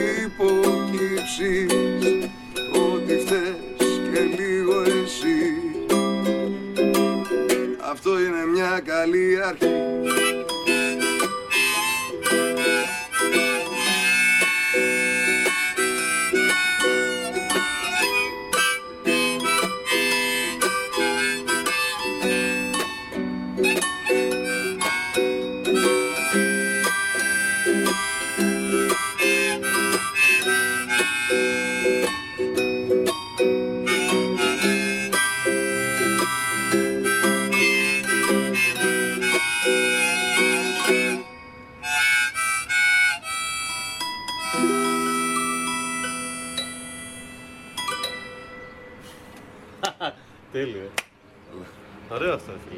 υποκύψεις, ότι φταίς και λίγο εσύ, αυτό είναι μια καλή αρχή. Τέλειο. Ωραίο αυτό, φίλε.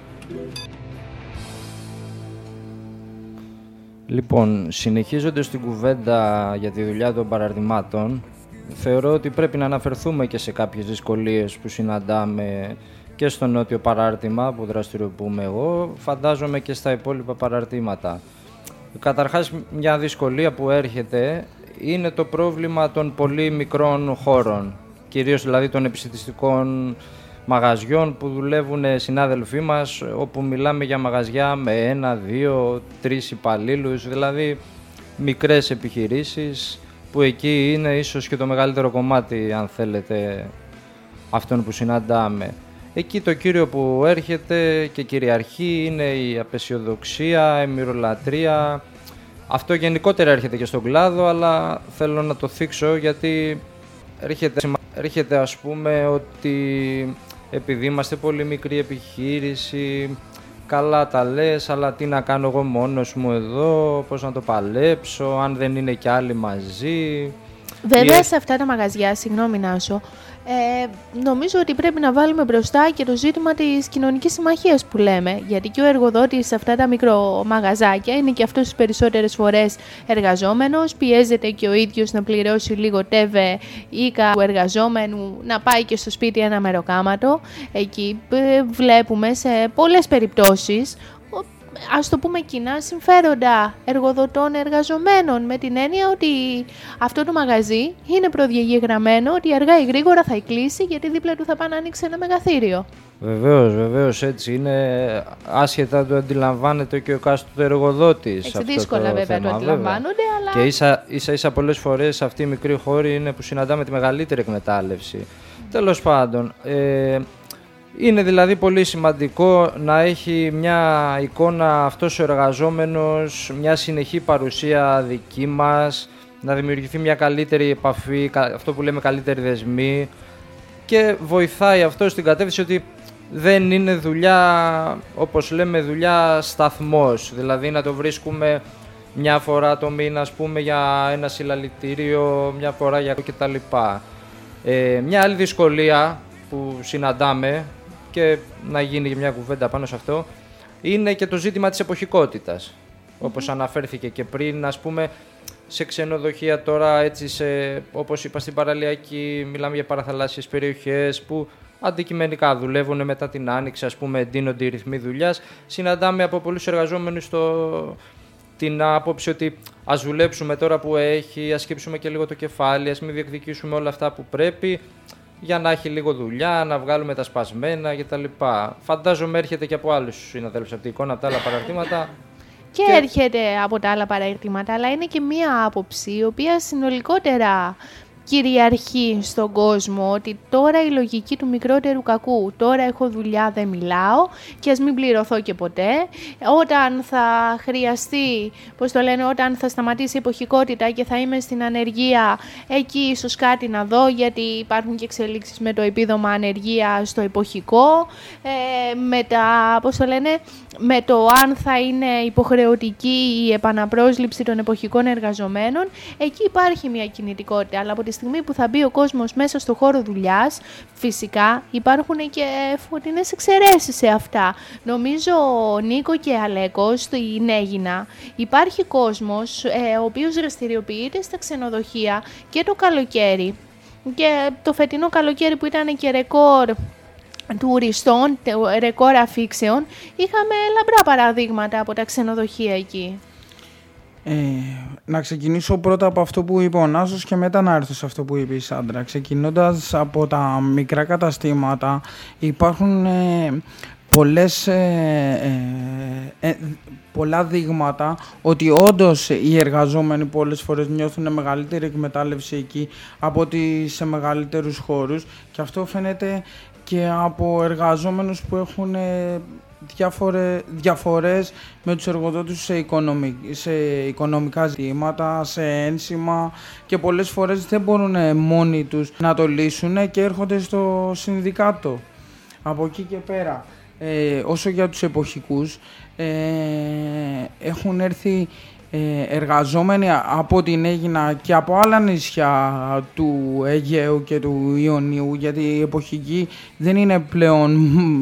Λοιπόν, συνεχίζοντας την κουβέντα για τη δουλειά των παραρτημάτων, θεωρώ ότι πρέπει να αναφερθούμε και σε κάποιες δυσκολίες που συναντάμε και στο νότιο παράρτημα που δραστηριοποιούμε εγώ, φαντάζομαι και στα υπόλοιπα παραρτήματα. Καταρχάς, μια δυσκολία που έρχεται είναι το πρόβλημα των πολύ μικρών χώρων, κυρίως δηλαδή των επιστημιστικών μαγαζιών που δουλεύουν συνάδελφοί μας, όπου μιλάμε για μαγαζιά με ένα, δύο, τρεις υπαλλήλους, δηλαδή μικρές επιχειρήσεις που εκεί είναι ίσως και το μεγαλύτερο κομμάτι, αν θέλετε, αυτών που συναντάμε. Εκεί το κύριο που έρχεται και κυριαρχεί είναι η απεσιοδοξία, η μυρολατρεία. Αυτό γενικότερα έρχεται και στον κλάδο, αλλά θέλω να το θίξω γιατί έρχεται, έρχεται ας πούμε ότι επειδή είμαστε πολύ μικρή επιχείρηση, καλά τα λες, αλλά τι να κάνω εγώ μόνος μου εδώ, πώς να το παλέψω, αν δεν είναι κι άλλοι μαζί. Βέβαια, σε αυτά τα μαγαζιά, συγγνώμη Νάσο, ε, νομίζω ότι πρέπει να βάλουμε μπροστά και το ζήτημα της κοινωνικής συμμαχίας που λέμε. Γιατί και ο εργοδότης σε αυτά τα μικρομαγαζάκια είναι και αυτός τις περισσότερες φορές εργαζόμενος, πιέζεται και ο ίδιος να πληρώσει λίγο τέβε οίκα του εργαζόμενου, να πάει και στο σπίτι ένα μεροκάματο. Εκεί βλέπουμε σε πολλές περιπτώσεις ας το πούμε, κοινά συμφέροντα εργοδοτών εργαζομένων, με την έννοια ότι αυτό το μαγαζί είναι προδιαγεγραμμένο ότι αργά ή γρήγορα θα κλείσει, γιατί δίπλα του θα πάει να ανοίξει ένα μεγαθύριο. Βεβαίως, βεβαίως έτσι είναι, άσχετα το αντιλαμβάνεται και ο εκάστοτε εργοδότης. Έτσι δύσκολα το βέβαια θέμα, το αντιλαμβάνονται, βέβαια. Αλλά... Και ίσα, ίσα ίσα πολλές φορές αυτοί οι μικροί χώροι είναι που συναντάμε τη μεγαλύτερη εκμετάλλευση. Mm. Τέλος πάντων, ε, είναι δηλαδή πολύ σημαντικό να έχει μια εικόνα αυτός ο εργαζόμενος, μια συνεχή παρουσία δική μας, να δημιουργηθεί μια καλύτερη επαφή, αυτό που λέμε καλύτερη δεσμή, και βοηθάει αυτό στην κατεύθυνση ότι δεν είναι δουλειά, όπως λέμε, δουλειά σταθμός, δηλαδή να το βρίσκουμε μια φορά το μήνα, ας πούμε, για ένα συλλαλητήριο, μια φορά για κτλ. Ε, μια άλλη δυσκολία που συναντάμε, και να γίνει και μια κουβέντα πάνω σε αυτό, είναι και το ζήτημα της εποχικότητας. Mm-hmm. Όπως αναφέρθηκε και πριν, ας πούμε, σε ξενοδοχεία τώρα, έτσι, σε, όπως είπα, στην παραλιακή, μιλάμε για παραθαλάσσιες περιοχές που αντικειμενικά δουλεύουν μετά την άνοιξη, ας πούμε, εντείνονται οι ρυθμοί δουλειάς. Συναντάμε από πολλούς εργαζόμενους το, την άποψη ότι ας δουλέψουμε τώρα που έχει, ας σκύψουμε και λίγο το κεφάλι, ας μην διεκδικήσουμε όλα αυτά που πρέπει, για να έχει λίγο δουλειά, να βγάλουμε τα σπασμένα κτλ. Φαντάζομαι έρχεται και από άλλους συναδέλφους από την εικόνα, από τα άλλα παραρτήματα. Και, και έρχεται από τα άλλα παραρτήματα, αλλά είναι και μία άποψη η οποία συνολικότερα κυριαρχεί στον κόσμο, ότι τώρα η λογική του μικρότερου κακού, τώρα έχω δουλειά, δεν μιλάω και ας μην πληρωθώ και ποτέ. Όταν θα χρειαστεί, πώς το λένε, όταν θα σταματήσει η εποχικότητα και θα είμαι στην ανεργία, εκεί ίσως κάτι να δω, γιατί υπάρχουν και εξελίξεις με το επίδομα ανεργία στο εποχικό, ε, με τα, πώς το λένε, με το αν θα είναι υποχρεωτική η επαναπρόσληψη των εποχικών εργαζομένων. Εκεί υπάρχει μια κινητικότητα, αλλά από τη στιγμή που θα μπει ο κόσμος μέσα στο χώρο δουλειάς, φυσικά υπάρχουν και φωτεινές εξαιρέσεις σε αυτά. Νομίζω, Νίκο και Αλέκο, στην Αίγινα υπάρχει κόσμος ε, ο οποίος δραστηριοποιείται στα ξενοδοχεία και το καλοκαίρι, και το φετινό καλοκαίρι που ήταν και ρεκόρ τουριστών, ρεκόρ αφήξεων, είχαμε λαμπρά παραδείγματα από τα ξενοδοχεία εκεί. Ε, να ξεκινήσω πρώτα από αυτό που είπε ο Νάσος και μετά να έρθω σε αυτό που είπε η Σάντρα. Ξεκινώντας από τα μικρά καταστήματα, υπάρχουν ε, πολλές, ε, ε, ε, πολλά δείγματα ότι όντως οι εργαζόμενοι πολλές φορές νιώθουν μεγαλύτερη εκμετάλλευση εκεί από ότι σε μεγαλύτερους χώρους, και αυτό φαίνεται και από εργαζόμενους που έχουν ε, διάφορε, διαφορές με τους εργοδότες σε, οικονομικ, σε οικονομικά ζητήματα, σε ένσημα, και πολλές φορές δεν μπορούν μόνοι τους να το λύσουν και έρχονται στο συνδικάτο. Από εκεί και πέρα, ε, όσο για τους εποχικούς, ε, έχουν έρθει εργαζόμενοι από την Αίγινα και από άλλα νησιά του Αιγαίου και του Ιωνίου, γιατί η εποχική δεν είναι πλέον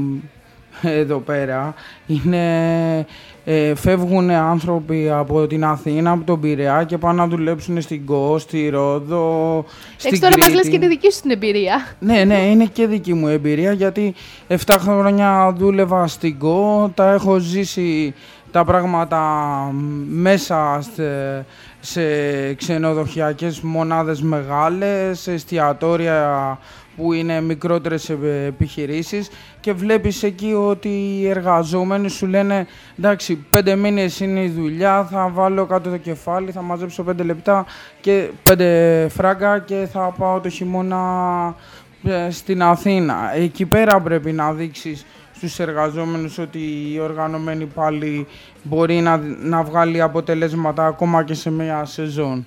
εδώ πέρα. Είναι, ε, φεύγουν άνθρωποι από την Αθήνα, από τον Πειραιά και πάνε να δουλέψουν στην Κο, στη Ρόδο, στην Κρήτη. Τώρα μας λες και τη δική σου την εμπειρία. Ναι, ναι, είναι και δική μου εμπειρία, γιατί εφτά χρόνια δούλευα στην Κο, τα έχω ζήσει τα πράγματα μέσα σε, σε ξενοδοχειακές μονάδες μεγάλες, σε εστιατόρια που είναι μικρότερες επιχειρήσεις, και βλέπεις εκεί ότι οι εργαζόμενοι σου λένε εντάξει, πέντε μήνες είναι η δουλειά, θα βάλω κάτω το κεφάλι, θα μαζέψω πέντε λεπτά και πέντε φράγκα και θα πάω το χειμώνα στην Αθήνα. Εκεί πέρα πρέπει να δείξεις στους εργαζόμενους ότι η οργανωμένη πάλι μπορεί να, να βγάλει αποτελέσματα ακόμα και σε μια σεζόν.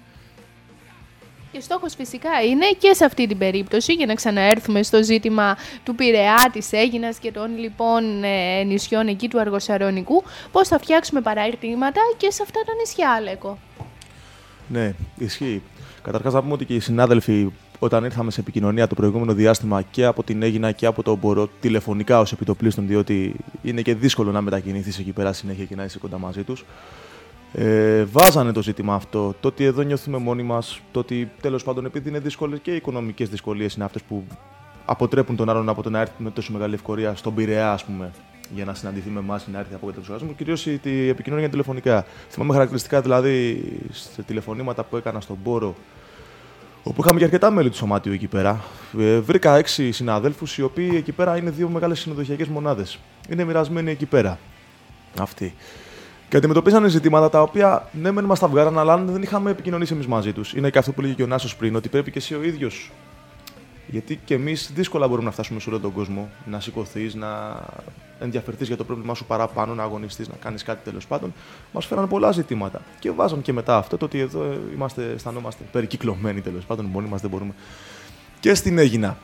Και στόχος φυσικά είναι και σε αυτή την περίπτωση, για να ξαναέρθουμε στο ζήτημα του Πειραιά, της Αίγινας και των λοιπόν ε, νησιών εκεί του Αργοσαρονικού, πώς θα φτιάξουμε παραρτήματα και σε αυτά τα νησιά, Αλέκο. Ναι, ισχύει. Καταρχάς να πούμε ότι και οι συνάδελφοι, όταν ήρθαμε σε επικοινωνία το προηγούμενο διάστημα και από την Αίγινα και από το Μπορό, τηλεφωνικά ως επιτοπλίστων, διότι είναι και δύσκολο να μετακινηθείς εκεί πέρα συνέχεια και να είσαι κοντά μαζί τους, ε, βάζανε το ζήτημα αυτό. Το ότι εδώ νιώθουμε μόνοι μας, το ότι τέλος πάντων, επειδή είναι δύσκολες και οι οικονομικές δυσκολίες είναι αυτές που αποτρέπουν τον άλλον από το να έρθει με τόσο μεγάλη ευκαιρία στον Πειραιά, ας πούμε, για να συναντηθεί με εμάς ή να έρθει από κέντρο εργασιών, κυρίως η επικοινωνία τηλεφωνικά. Θυμάμαι χαρακτηριστικά δηλαδή σε τηλεφωνήματα που έκανα στον Πόρο, όπου είχαμε και αρκετά μέλη του σωματείου εκεί πέρα. Ε, βρήκα έξι συναδέλφους, οι οποίοι εκεί πέρα είναι δύο μεγάλες συνοδοχειακές μονάδες. Είναι μοιρασμένοι εκεί πέρα αυτοί. Και αντιμετωπίσανε ζητήματα τα οποία ναι, μεν μας τα βγάραν, αλλά δεν είχαμε επικοινωνήσει εμείς μαζί τους. Είναι και αυτό που λέγει και ο Νάσος πριν, ότι πρέπει και εσύ ο ίδιος. Γιατί και εμείς δύσκολα μπορούμε να φτάσουμε σε όλο τον κόσμο, να σηκωθείς, να ενδιαφερθείς για το πρόβλημά σου παραπάνω, να αγωνιστείς, να κάνεις κάτι τέλος πάντων. Μας φέραν πολλά ζητήματα. Και βάζαν και μετά αυτό το ότι εδώ είμαστε, αισθανόμαστε περικυκλωμένοι τέλος πάντων, μόνοι μας δεν μπορούμε. Και στην Αίγινα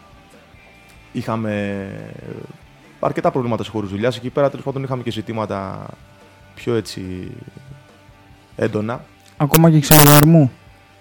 είχαμε αρκετά προβλήματα σε χώρους δουλειάς. Εκεί πέρα τέλος πάντων είχαμε και ζητήματα πιο έτσι έντονα. Ακόμα και εξαγωγαρμού.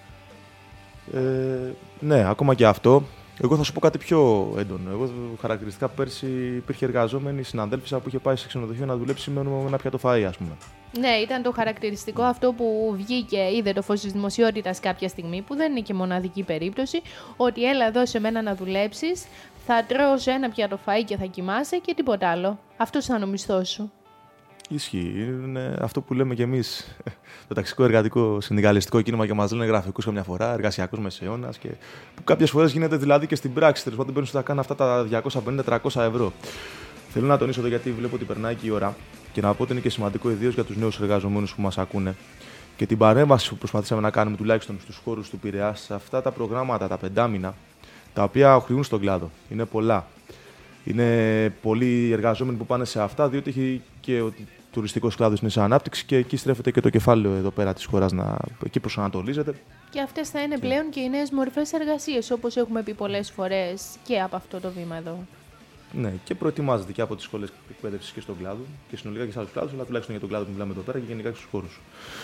Ε, ναι, ακόμα και αυτό. Εγώ θα σου πω κάτι πιο έντονο. Εγώ χαρακτηριστικά πέρσι υπήρχε εργαζόμενη συναδέλφισσα που είχε πάει σε ξενοδοχείο να δουλέψει με ένα πιάτο φαΐ, ας πούμε. Ναι, ήταν το χαρακτηριστικό αυτό που βγήκε, είδε το φως της δημοσιότητας κάποια στιγμή, που δεν είναι και μοναδική περίπτωση, ότι έλα εδώ σε μένα να δουλέψεις, θα τρως ένα πιάτο φαΐ και θα κοιμάσαι και τίποτα άλλο. Αυτός θα είναι ο μισθός σου. Ισχύει. Είναι αυτό που λέμε κι εμείς. Το ταξικό εργατικό συνδικαλιστικό κίνημα και μας λένε γραφικούς καμιά φορά, εργασιακός μεσαίωνας. Και που κάποιες φορές γίνεται δηλαδή και στην πράξη. Τέλος πάντων, παίρνουν να κάνουν αυτά τα διακόσια πενήντα με τριακόσια ευρώ. Θέλω να τονίσω εδώ γιατί βλέπω ότι περνάει και η ώρα και να πω ότι είναι και σημαντικό ιδίως για τους νέους εργαζομένους που μας ακούνε και την παρέμβαση που προσπαθήσαμε να κάνουμε τουλάχιστον στους χώρους του Πειραιά σε αυτά τα προγράμματα, τα πεντάμινα, τα οποία οχριούν στον κλάδο. Είναι πολλά. Είναι πολλοί εργαζόμενοι που πάνε σε αυτά, διότι έχει και ο τουριστικός κλάδος είναι σε ανάπτυξη και εκεί στρέφεται και το κεφάλαιο εδώ πέρα της χώρας, να... εκεί προσανατολίζεται. Και αυτές θα είναι πλέον και οι νέες μορφές εργασίας, όπως έχουμε πει πολλές φορές και από αυτό το βήμα εδώ. Ναι, και προετοιμάζεται και από τις σχολές εκπαίδευσης και στον κλάδο και συνολικά και σε άλλους κλάδους, αλλά τουλάχιστον για τον κλάδο που μιλάμε εδώ πέρα και γενικά και στους χώρους.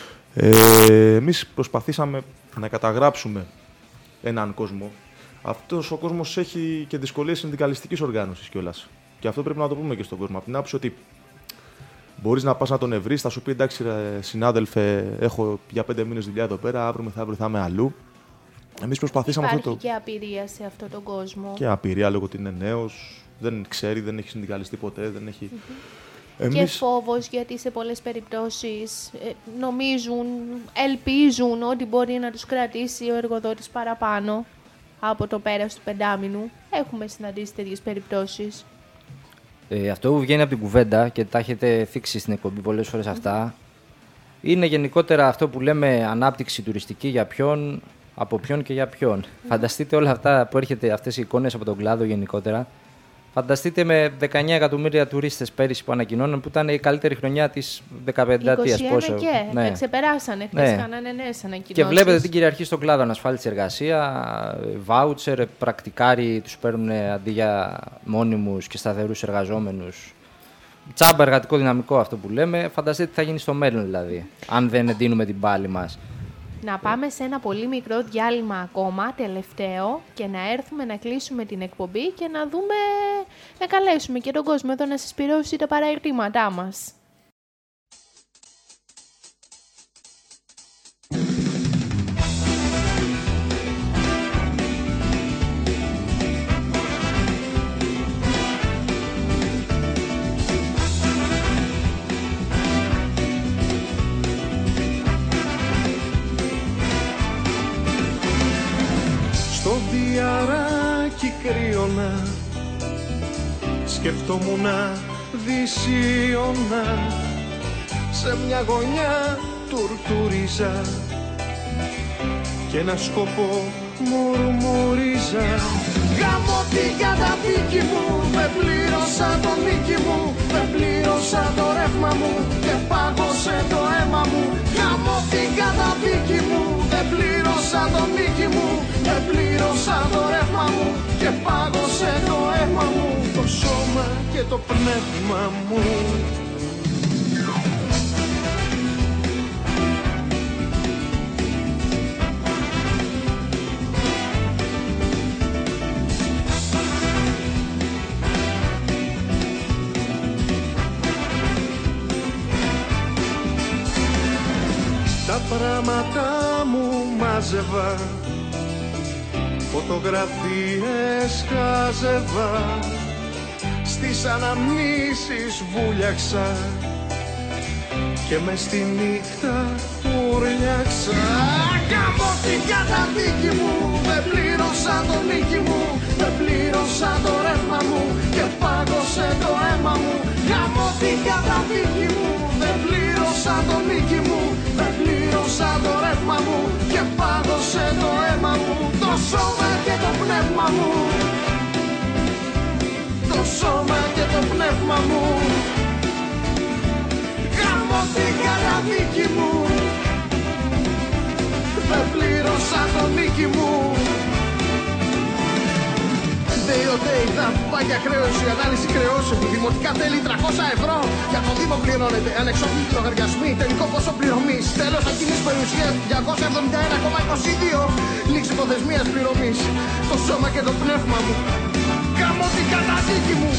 Ε, εμείς προσπαθήσαμε να καταγράψουμε έναν κόσμο. Αυτός ο κόσμος έχει και δυσκολίες συνδικαλιστικής οργάνωσης κιόλας. Και αυτό πρέπει να το πούμε και στον κόσμο. Από την άποψη ότι μπορείς να πας να τον ευρύς, θα σου πει εντάξει, ρε, συνάδελφε, έχω για πέντε μήνες δουλειά εδώ πέρα, αύριο μεθαύριο θα είμαι αλλού. Εμείς προσπαθήσαμε Υπάρχει αυτό το. Και απειρία σε αυτόν τον κόσμο. Και απειρία λόγω ότι είναι νέος, δεν ξέρει, δεν έχει συνδικαλιστεί ποτέ, δεν έχει. Mm-hmm. Εμείς... Και φόβος, γιατί σε πολλές περιπτώσεις ε, νομίζουν, ελπίζουν ότι μπορεί να τους κρατήσει ο εργοδότης παραπάνω από το πέρας του πεντάμινου. Έχουμε συναντήσει τέτοιες περιπτώσεις. Ε, αυτό που βγαίνει από την κουβέντα και τα έχετε θίξει στην εκπομπή πολλές φορές αυτά, mm-hmm. είναι γενικότερα αυτό που λέμε ανάπτυξη τουριστική για ποιον, από ποιον και για ποιον. Mm-hmm. Φανταστείτε όλα αυτά που έρχεται, αυτές οι εικόνες από τον κλάδο γενικότερα. Φανταστείτε με δεκαεννιά εκατομμύρια τουρίστες πέρυσι που ανακοινώνουν, που ήταν η καλύτερη χρονιά της δεκαπενταετίας. είκοσι ένα και, ναι. ξεπεράσανε, χθες κάνανε νέες ανακοινώσεις. Και βλέπετε την κυριαρχεί στον κλάδο ανασφάλιση εργασία, βάουτσερ, πρακτικάρι, τους παίρνουν αντί για μόνιμους και σταθερούς εργαζόμενους. Τσάμπα εργατικό δυναμικό αυτό που λέμε. Φανταστείτε τι θα γίνει στο μέλλον δηλαδή, αν δεν εντείνουμε την πάλη μας. Να πάμε σε ένα πολύ μικρό διάλειμμα ακόμα, τελευταίο, και να έρθουμε να κλείσουμε την εκπομπή και να δούμε, να καλέσουμε και τον κόσμο εδώ να συσπυρώσει τα παραερτήματά μας. Διαράκι κρύωνα, σκεφτόμουνα δυσίωνα, σε μια γωνιά τουρτούριζα και ένα σκοπό μουρμουρίζα. Γαμώ την καταπίκη μου, δεν πλήρωσα το νίκη μου, δεν πλήρωσα το ρεύμα μου και πάγωσε το αίμα μου. Γαμώ την καταπίκη μου, δεν πλήρωσα το νίκη μου, δεν πλήρωσα το ρεύμα μου και πάγωσε το αίμα μου, το σώμα και το πνεύμα μου. Τα πράγματα μου μάζευα, φωτογραφίες χάζευα, στις αναμνήσεις βούλιαξα και μες στη νύχτα ουρλιάξα. Γαμώ την καταδίκη μου, δεν πλήρωσα το νίκη μου, δεν πλήρωσα το ρεύμα μου και πάγωσε το αίμα μου. Γαμώ την καταδίκη μου, δεν πλήρωσα το νίκη μου, δεν πλήρωσα το ρεύμα μου και πάγωσε το αίμα μου. Το σώμα και το πνεύμα μου, το σώμα και το πνεύμα μου. Γαμώ την καταδίκη μου, δεν πλήρωσα το νίκη μου. Δύο day θα πάει για χρέωση, ανάλυση χρεώσεων. Δημοτικά τέλη τριακόσια ευρώ. Για το Δήμο πληρώνεται ανεξόφλητοι λογαριασμοί. Τελικό ποσό πληρωμής. Τέλος ακίνης περιουσίας διακόσια εβδομήντα ένα κόμμα είκοσι δύο. Λήξη υποθεσμίας πληρωμής. Το σώμα και το πνεύμα μου. Γαμώ την καταδίκη μου.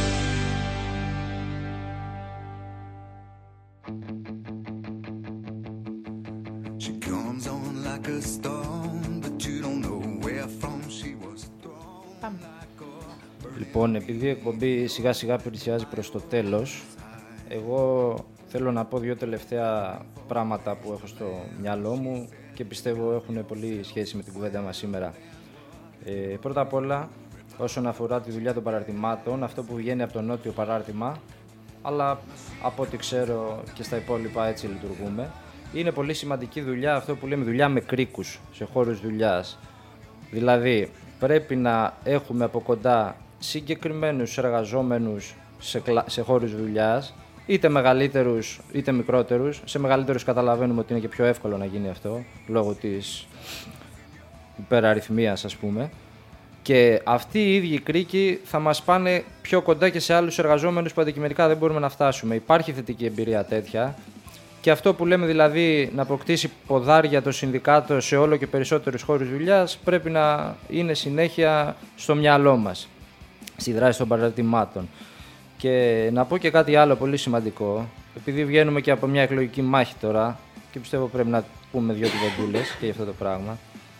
Λοιπόν, επειδή η εκπομπή σιγά σιγά πλησιάζει προς το τέλος, εγώ θέλω να πω δύο τελευταία πράγματα που έχω στο μυαλό μου και πιστεύω έχουν πολύ σχέση με την κουβέντα μας σήμερα. Ε, πρώτα απ' όλα, όσον αφορά τη δουλειά των παραρτημάτων, αυτό που βγαίνει από το νότιο παράρτημα, αλλά από ό,τι ξέρω και στα υπόλοιπα έτσι λειτουργούμε, είναι πολύ σημαντική δουλειά, αυτό που λέμε δουλειά με κρίκους σε χώρους δουλειάς. Δηλαδή, πρέπει να έχουμε από κοντά συγκεκριμένους εργαζόμενους σε, κλα... σε χώρους δουλειάς, είτε μεγαλύτερους είτε μικρότερους. Σε μεγαλύτερους καταλαβαίνουμε ότι είναι και πιο εύκολο να γίνει αυτό, λόγω της υπεραριθμίας ας πούμε. Και αυτοί οι ίδιοι κρίκοι θα μας πάνε πιο κοντά και σε άλλους εργαζόμενους που αντικειμενικά δεν μπορούμε να φτάσουμε. Υπάρχει θετική εμπειρία τέτοια. Και αυτό που λέμε δηλαδή να αποκτήσει ποδάρια το συνδικάτο σε όλο και περισσότερους χώρους δουλειάς πρέπει να είναι συνέχεια στο μυαλό μας, στη δράση των παραρτημάτων. Και να πω και κάτι άλλο πολύ σημαντικό, επειδή βγαίνουμε και από μια εκλογική μάχη τώρα και πιστεύω πρέπει να πούμε δύο κουβεντούλες και για αυτό το πράγμα.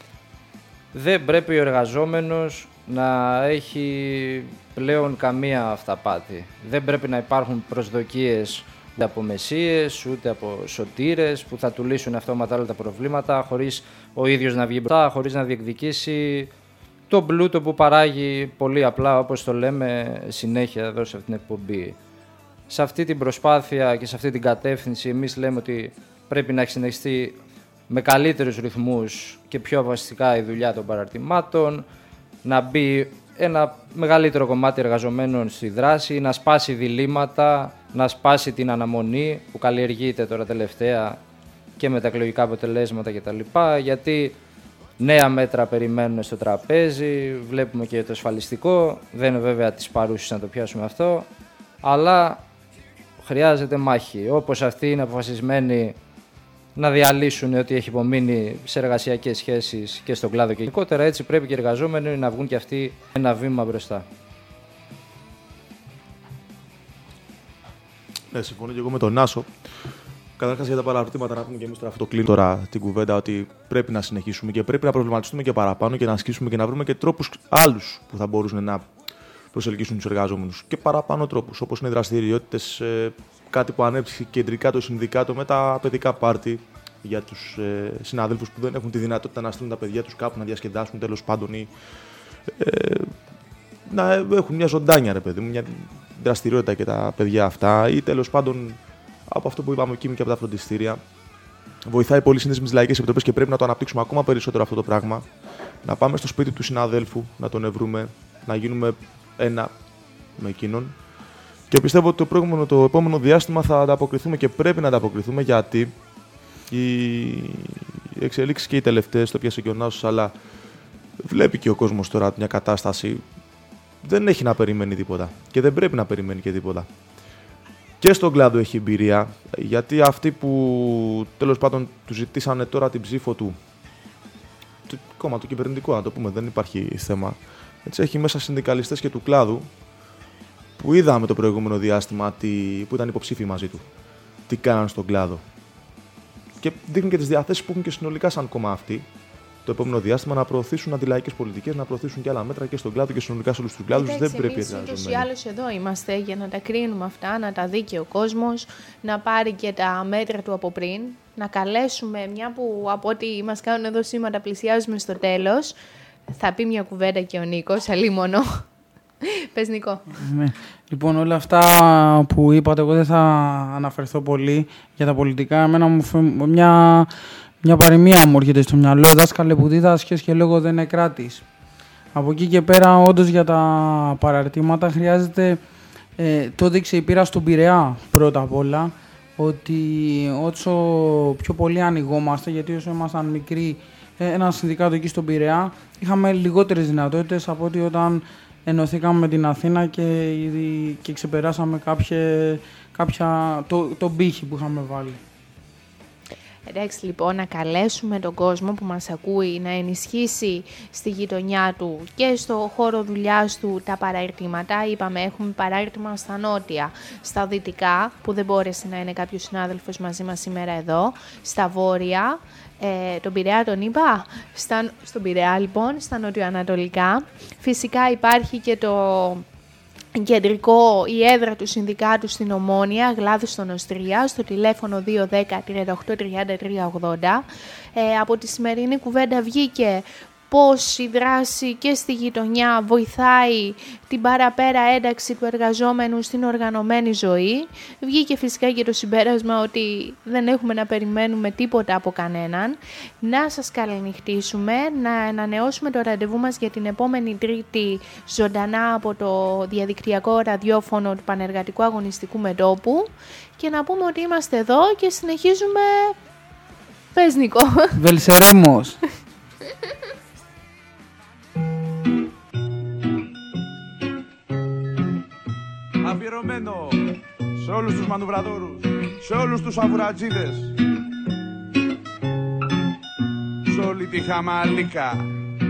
Δεν πρέπει ο εργαζόμενος να έχει πλέον καμία αυταπάτη. Δεν πρέπει να υπάρχουν προσδοκίες ούτε από μεσίες, ούτε από σωτήρες που θα του λύσουν αυτόματα όλα τα προβλήματα χωρίς ο ίδιος να βγει μπροστά, χωρίς να διεκδικήσει το πλούτο που παράγει πολύ απλά, όπως το λέμε συνέχεια εδώ σε αυτήν την εκπομπή. Σε αυτή την προσπάθεια και σε αυτή την κατεύθυνση εμείς λέμε ότι πρέπει να έχει συνεχιστεί με καλύτερους ρυθμούς και πιο βασικά η δουλειά των παραρτημάτων, να μπει ένα μεγαλύτερο κομμάτι εργαζομένων στη δράση, να σπάσει διλήμματα, να σπάσει την αναμονή που καλλιεργείται τώρα τελευταία και με τα εκλογικά αποτελέσματα κτλ. Γιατί νέα μέτρα περιμένουν στο τραπέζι, βλέπουμε και το ασφαλιστικό, δεν είναι βέβαια τις παρούσεις να το πιάσουμε αυτό, αλλά χρειάζεται μάχη. Όπως αυτοί είναι αποφασισμένοι να διαλύσουν ό,τι έχει υπομείνει σε εργασιακές σχέσεις και στον κλάδο και γενικότερα, έτσι πρέπει και οι εργαζόμενοι να βγουν και αυτοί ένα βήμα μπροστά. Ναι, συμφωνώ και εγώ με τον Νάσο. Καταρχάς για τα παραρτήματα, να πούμε και εμείς τώρα αυτό κλείνει τώρα την κουβέντα ότι πρέπει να συνεχίσουμε και πρέπει να προβληματιστούμε και παραπάνω και να ασκήσουμε και να βρούμε και τρόπους άλλους που θα μπορούσαν να προσελκύσουν τους εργαζόμενους. Και παραπάνω τρόπους, όπως είναι δραστηριότητες, ε, κάτι που ανέψει κεντρικά το συνδικάτο με τα παιδικά πάρτι για τους ε, συναδέλφους που δεν έχουν τη δυνατότητα να στείλουν τα παιδιά τους κάπου να διασκεδάσουν τέλος πάντων ή ε, να έχουν μια ζωντάνια, ρε παιδί μου, μια δραστηριότητα και τα παιδιά αυτά ή τέλος πάντων από αυτό που είπαμε εκεί και από τα φροντιστήρια. Βοηθάει πολύ σύνδεση με τις λαϊκές επιτροπές και πρέπει να το αναπτύξουμε ακόμα περισσότερο αυτό το πράγμα. Να πάμε στο σπίτι του συναδέλφου, να τον ευρούμε, να γίνουμε ένα με εκείνον. Και πιστεύω ότι το, προηγούμενο, το επόμενο διάστημα θα ανταποκριθούμε και πρέπει να ανταποκριθούμε γιατί οι εξελίξεις και οι τελευταίες, το πιάσε και ο Νάσος, αλλά βλέπει και ο κόσμος τώρα μια κατάσταση. Δεν έχει να περιμένει τίποτα και δεν πρέπει να περιμένει και τίποτα. Και στον κλάδο έχει εμπειρία, γιατί αυτοί που τέλος πάντων του ζητήσανε τώρα την ψήφο του, το κόμμα του κυβερνητικού, να το πούμε, δεν υπάρχει θέμα. Έτσι, έχει μέσα συνδικαλιστές και του κλάδου που είδαμε το προηγούμενο διάστημα τι, που ήταν υποψήφιοι μαζί του, τι κάναν στον κλάδο. Και δείχνουν και τις διαθέσεις που έχουν και συνολικά σαν κόμμα αυτοί το επόμενο διάστημα να προωθήσουν αντιλαϊκές πολιτικές, να προωθήσουν και άλλα μέτρα και στον κλάδο και συνολικά σε όλους τους κλάδους. Δεν πρέπει να εργαζομένοι. Εμείς ή άλλως εδώ είμαστε για να τα κρίνουμε αυτά, να τα δει και ο κόσμος, να πάρει και τα μέτρα του από πριν, να καλέσουμε, μια που από ό,τι μας κάνουν εδώ σήμερα πλησιάζουμε στο τέλος, θα πει μια κουβέντα και ο Νίκος, αλίμονο. Πες Νικό. Ναι. Λοιπόν, όλα αυτά που είπατε, εγώ δεν θα αναφερθώ πολύ για τα πολιτικά. Εμένα μου φε... μια... μια παροιμία μου έρχεται στο μυαλό. Δάσκαλε που δίδασκες και λόγω δεν εκράτης. Από εκεί και πέρα, όντως για τα παραρτήματα χρειάζεται, ε, το δείξε η πείρα στον Πειραιά πρώτα απ' όλα, ότι όσο πιο πολύ ανοιγόμαστε, γιατί όσο ήμασταν μικροί, ένα συνδικάτο εκεί στον Πειραιά, είχαμε λιγότερες δυνατότητες από ότι όταν ενωθήκαμε με την Αθήνα και, και ξεπεράσαμε κάποια, κάποια, το, το πύχη που είχαμε βάλει. Εντάξει, λοιπόν, να καλέσουμε τον κόσμο που μας ακούει να ενισχύσει στη γειτονιά του και στο χώρο δουλειάς του τα παραρτήματα. Είπαμε, έχουμε παράρτημα στα νότια, στα δυτικά, που δεν μπόρεσε να είναι κάποιος συνάδελφος μαζί μας σήμερα εδώ, στα βόρεια, ε, τον Πειραιά τον είπα, στα, στον Πειραιά λοιπόν, στα νοτιοανατολικά. Φυσικά υπάρχει και το κεντρικό, η έδρα του συνδικάτου στην Ομόνια, Γλάδου στον Οστρία, στο τηλέφωνο δύο ένα μηδέν τριάντα οκτώ τριάντα τρία ογδόντα. Ε, από τη σημερινή κουβέντα βγήκε πώς η δράση και στη γειτονιά βοηθάει την παραπέρα ένταξη του εργαζόμενου στην οργανωμένη ζωή. Βγήκε φυσικά και το συμπέρασμα ότι δεν έχουμε να περιμένουμε τίποτα από κανέναν. Να σας καληνυχτήσουμε, να ανανεώσουμε το ραντεβού μας για την επόμενη Τρίτη ζωντανά από το διαδικτυακό ραδιόφωνο του Πανεργατικού Αγωνιστικού Μετώπου και να πούμε ότι είμαστε εδώ και συνεχίζουμε... Πες Νικό. Βελσερέμος. Αφιερωμένο σε όλους τους μανουβραδόρους, σε όλους τους αβουρατζίδες, σε όλη τη Χαμαλίκα.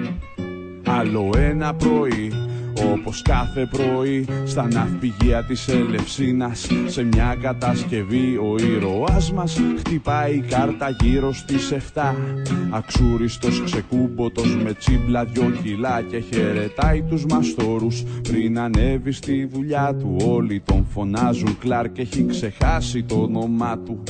Άλλο ένα πρωί, όπως κάθε πρωί, στα ναυπηγεία της Ελευσίνας, σε μια κατασκευή ο ήρωάς μας χτυπάει κάρτα γύρω στις εφτά. Αξούριστος, ξεκούμποτος, με τσίμπλα δυο κιλά και χαιρετάει τους μαστόρους πριν ανέβει στη δουλειά του. Όλοι τον φωνάζουν Κλάρκ, έχει ξεχάσει το όνομά του.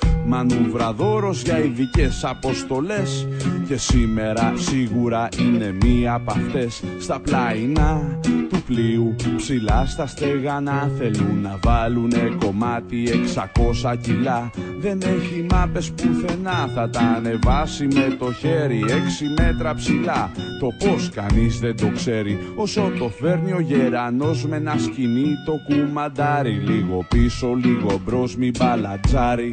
Μανουβραδόρος για ειδικές αποστολές και σήμερα σίγουρα είναι μία από αυτές. Στα πλαϊνά του πλοίου ψηλά στα στεγανά θέλουν να βάλουνε κομμάτι εξακόσια κιλά. Δεν έχει μάπες πουθενά, θα τα ανεβάσει με το χέρι έξι μέτρα ψηλά. Το πως κανείς δεν το ξέρει, όσο το φέρνει ο γερανός με ένα σκηνή το κουμαντάρι. Λίγο πίσω, λίγο μπρος, μη μπαλατζάρι.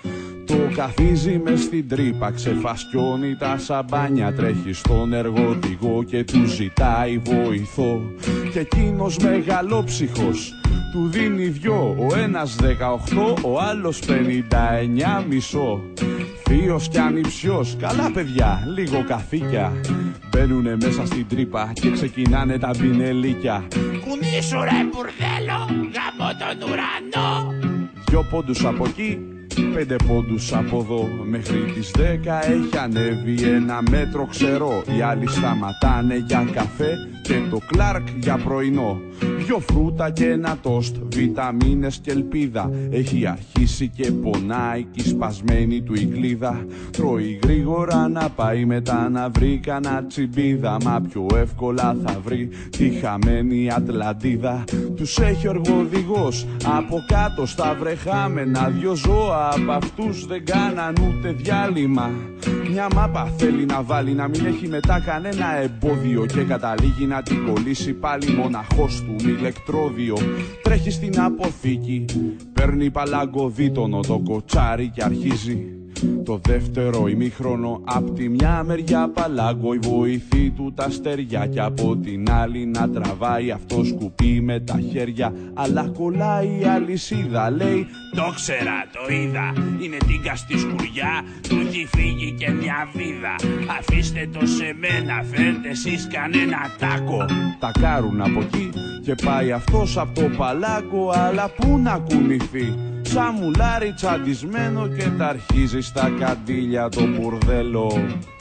Το καθίζει μες στην τρύπα, ξεφασκιώνει τα σαμπάνια, τρέχει στον εργοδηγό και του ζητάει βοηθό. Και εκείνος μεγαλόψυχος του δίνει δυο, ο ένας δεκαοκτώ, ο άλλος πενήντα εννιά μισό. Θείος κι ανιψιός, καλά παιδιά, λίγο καθήκια. Μπαίνουνε μέσα στην τρύπα και ξεκινάνε τα μπινελίκια. Κουνήσου ρε μπουρδέλο, γαμώ τον ουρανό. Δυο πόντους από εκεί, πέντε πόντους από εδώ. Μέχρι τις δέκα έχει ανέβει ένα μέτρο ξερό. Οι άλλοι σταματάνε για καφέ και το Κλάρκ για πρωινό. Δυο φρούτα και ένα τόστ, βιταμίνες και ελπίδα. Έχει αρχίσει και πονάει κι η σπασμένη του η κλίδα. Τρώει γρήγορα να πάει μετά να βρει κανένα τσιμπίδα. Μα πιο εύκολα θα βρει τη χαμένη Ατλαντίδα. Τους έχει ο εργοδηγός από κάτω στα βρεχάμενα. Δυο ζώα από αυτούς δεν κάναν ούτε διάλειμμα. Μια μάπα θέλει να βάλει, να μην έχει μετά κανένα εμπόδιο. Και καταλήγει να την κολλήσει πάλι μοναχός του με ηλεκτρόδιο. Τρέχει στην αποθήκη, παίρνει παλαγκοδίτονο το κοτσάρι και αρχίζει το δεύτερο ημίχρονο. Απ' τη μια μεριά παλάγκο η βοηθή του τα στεριά, και από την άλλη να τραβάει αυτό σκουπί με τα χέρια. Αλλά κολλάει η αλυσίδα, λέει το ξέρα, το είδα, είναι τίγκα στη σκουριά, του έχει φύγει και μια βίδα. Αφήστε το σε μένα, φέρτε εσείς κανένα τάκο. Τα κάρουν από εκεί και πάει αυτός από το παλάγκο, αλλά πού να κουνηθεί. Σαν μουλάρι τσαντισμένο και τα αρχίζει στα καντήλια το μπουρδέλο.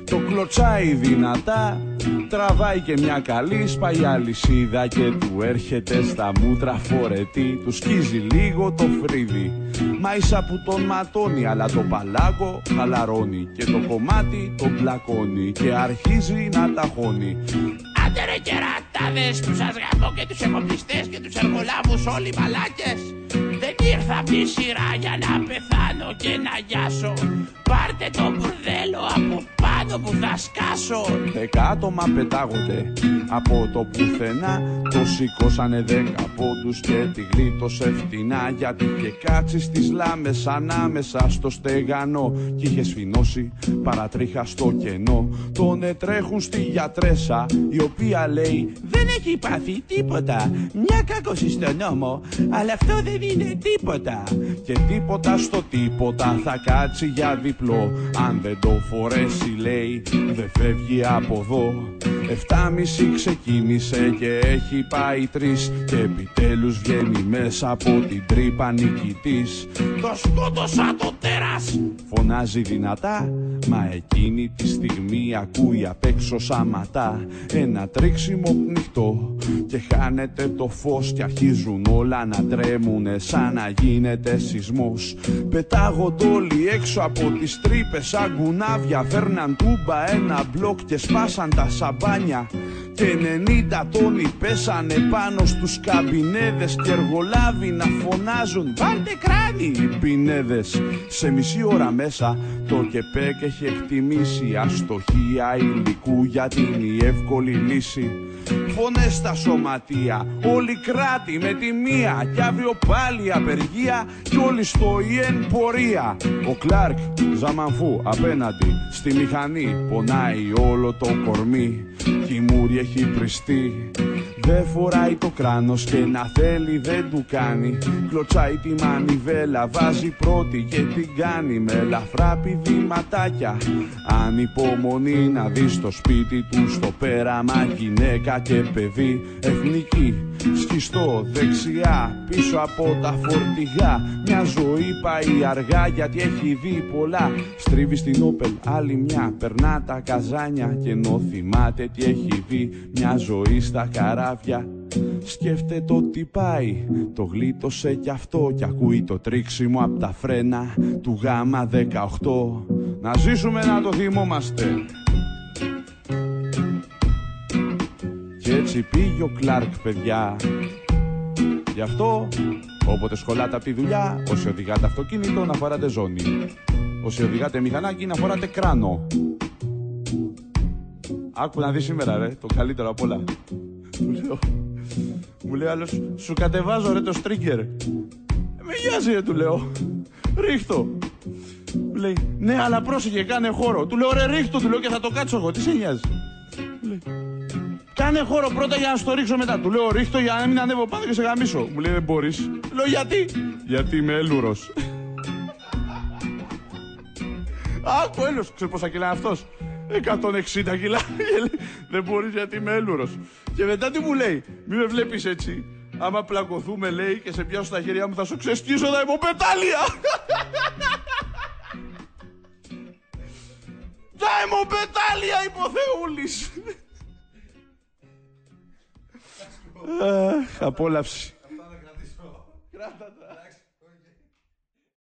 το κλωτσάει δυνατά. Τραβάει και μια καλή, σπάει αλυσίδα και του έρχεται στα μούτρα φορετή. Του σκίζει λίγο το φρύδι, μάισα που τον ματώνει, αλλά το παλάκο χαλαρώνει και το κομμάτι τον πλακώνει και αρχίζει να ταχώνει. Άντε ρε κερατάδες που σας γαμώ και τους εφοπλιστές και τους εργολάβους όλοι μαλάκες. Δεν ήρθα απ' τη σειρά για να πεθάνω και να γιάσω. Πάρτε το μπουρδέλο από πάνω που θα σκάσω. Δεκάτομα πετάγονται από το πουθενά. Το σηκώσανε δέκα πόντους και τη γλίτωσε φτηνά. Γιατί είχε κάτσει στις λάμες ανάμεσα στο στεγανό κι είχε σφινώσει παρατρίχα στο κενό. Τον ετρέχουν στη γιατρέσα η οποία λέει δεν έχει πάθει τίποτα, μια κάκωση στο νόμο, αλλά αυτό δεν είναι τίποτα. Και τίποτα στο τίποτα θα κάτσει για διπλό. Αν δεν το φορέσει λέει δεν φεύγει από εδώ. Εφτάμιση ξεκίνησε και έχει πάει τρεις και επιτέλους βγαίνει μέσα από την τρύπα νικητής. Το σκότωσα το τέρας, φωνάζει δυνατά, μα εκείνη τη στιγμή ακούει απ' έξω σαματά ένα τρίξιμο πνιχτό και χάνεται το φως και αρχίζουν όλα να τρέμουνε σαν να γίνεται σεισμός. Πετάγονται όλοι έξω από τις τρύπες σαν κουνάβια, φέρναν τούμπα ένα μπλοκ και σπάσαν τα σαμπάνια και ενενήντα τόνοι πέσανε πάνω στους καμπινέδες και εργολάβοι να φωνάζουν «Βάλτε κράνη!» οι πινέδες. Σε μισή ώρα μέσα το ΚΕΠΕΚ έχει εκτιμήσει αστοχία υλικού για την η εύκολη λύση. Φωνές στα σωματεία, όλοι κράτη με τη μία κι αύριο πάλι απεργία κι όλοι στο ΙΕΝ πορεία. Ο Κλάρκ Ζαμανφού απέναντι στη μηχανή πονάει όλο το κορμί κι η μούρη έχει πριστεί. Δεν φοράει το κράνος και να θέλει δεν του κάνει. Κλωτσάει τη μανιβέλα, βάζει πρώτη και την κάνει με ελαφρά πηδηματάκια. Ανυπομονή να δει στο σπίτι του στο πέραμα γυναίκα και παιδί. Εθνική, σχιστό, δεξιά, πίσω από τα φορτηγά. Μια ζωή πάει αργά γιατί έχει δει πολλά. Στρίβει στην Όπελ άλλη μια, περνά τα καζάνια και ενώ θυμάται τι έχει δει. Μια ζωή στα καράβια. Σκέφτεται ότι πάει, το γλίτωσε κι αυτό κι ακούει το τρίξιμο απ' τα φρένα του γάμα δεκαοκτώ. Να ζήσουμε να το θυμόμαστε. Κι έτσι πήγε ο Κλάρκ, παιδιά. Γι' αυτό, όποτε σχολάτε απ' τη δουλειά, όσοι οδηγάτε αυτοκίνητο να φοράτε ζώνη. Όσοι οδηγάτε μηχανάκι να φοράτε κράνο. Άκου να δεις σήμερα ρε, το καλύτερο απ' όλα. Του λέω, μου λέει άλλος, σου κατεβάζω ρε το στρίγκερ. Με νοιάζει ρε, του λέω. Ρίχτω. Μου λέει, ναι αλλά πρόσεχε, κάνε χώρο. Του λέω, ρε ρίχτω, του λέω και θα το κάτσω εγώ, τι σε νοιάζει. Μου λέει, κάνε χώρο πρώτα για να στο ρίξω μετά. Του λέω, ρίχτω για να μην ανέβω πάνω και σε γαμίσω. Μου λέει, δεν μπορείς. Λέω, γιατί. Γιατί είμαι έλουρος. Άκου έλος, ξέρεις πόσα κιλά αυτός. εκατόν εξήντα κιλά. Δεν μπορείς γιατί είμαι έλουρος. Και μετά τι μου λέει, μη με βλέπεις έτσι. Άμα πλακωθούμε λέει και σε πιάσω στα χέρια μου θα σου ξεσκίσω τα αιμοπετάλια. Τα αιμοπετάλια υποθεούλης. Απόλαυση. Κράτα τα.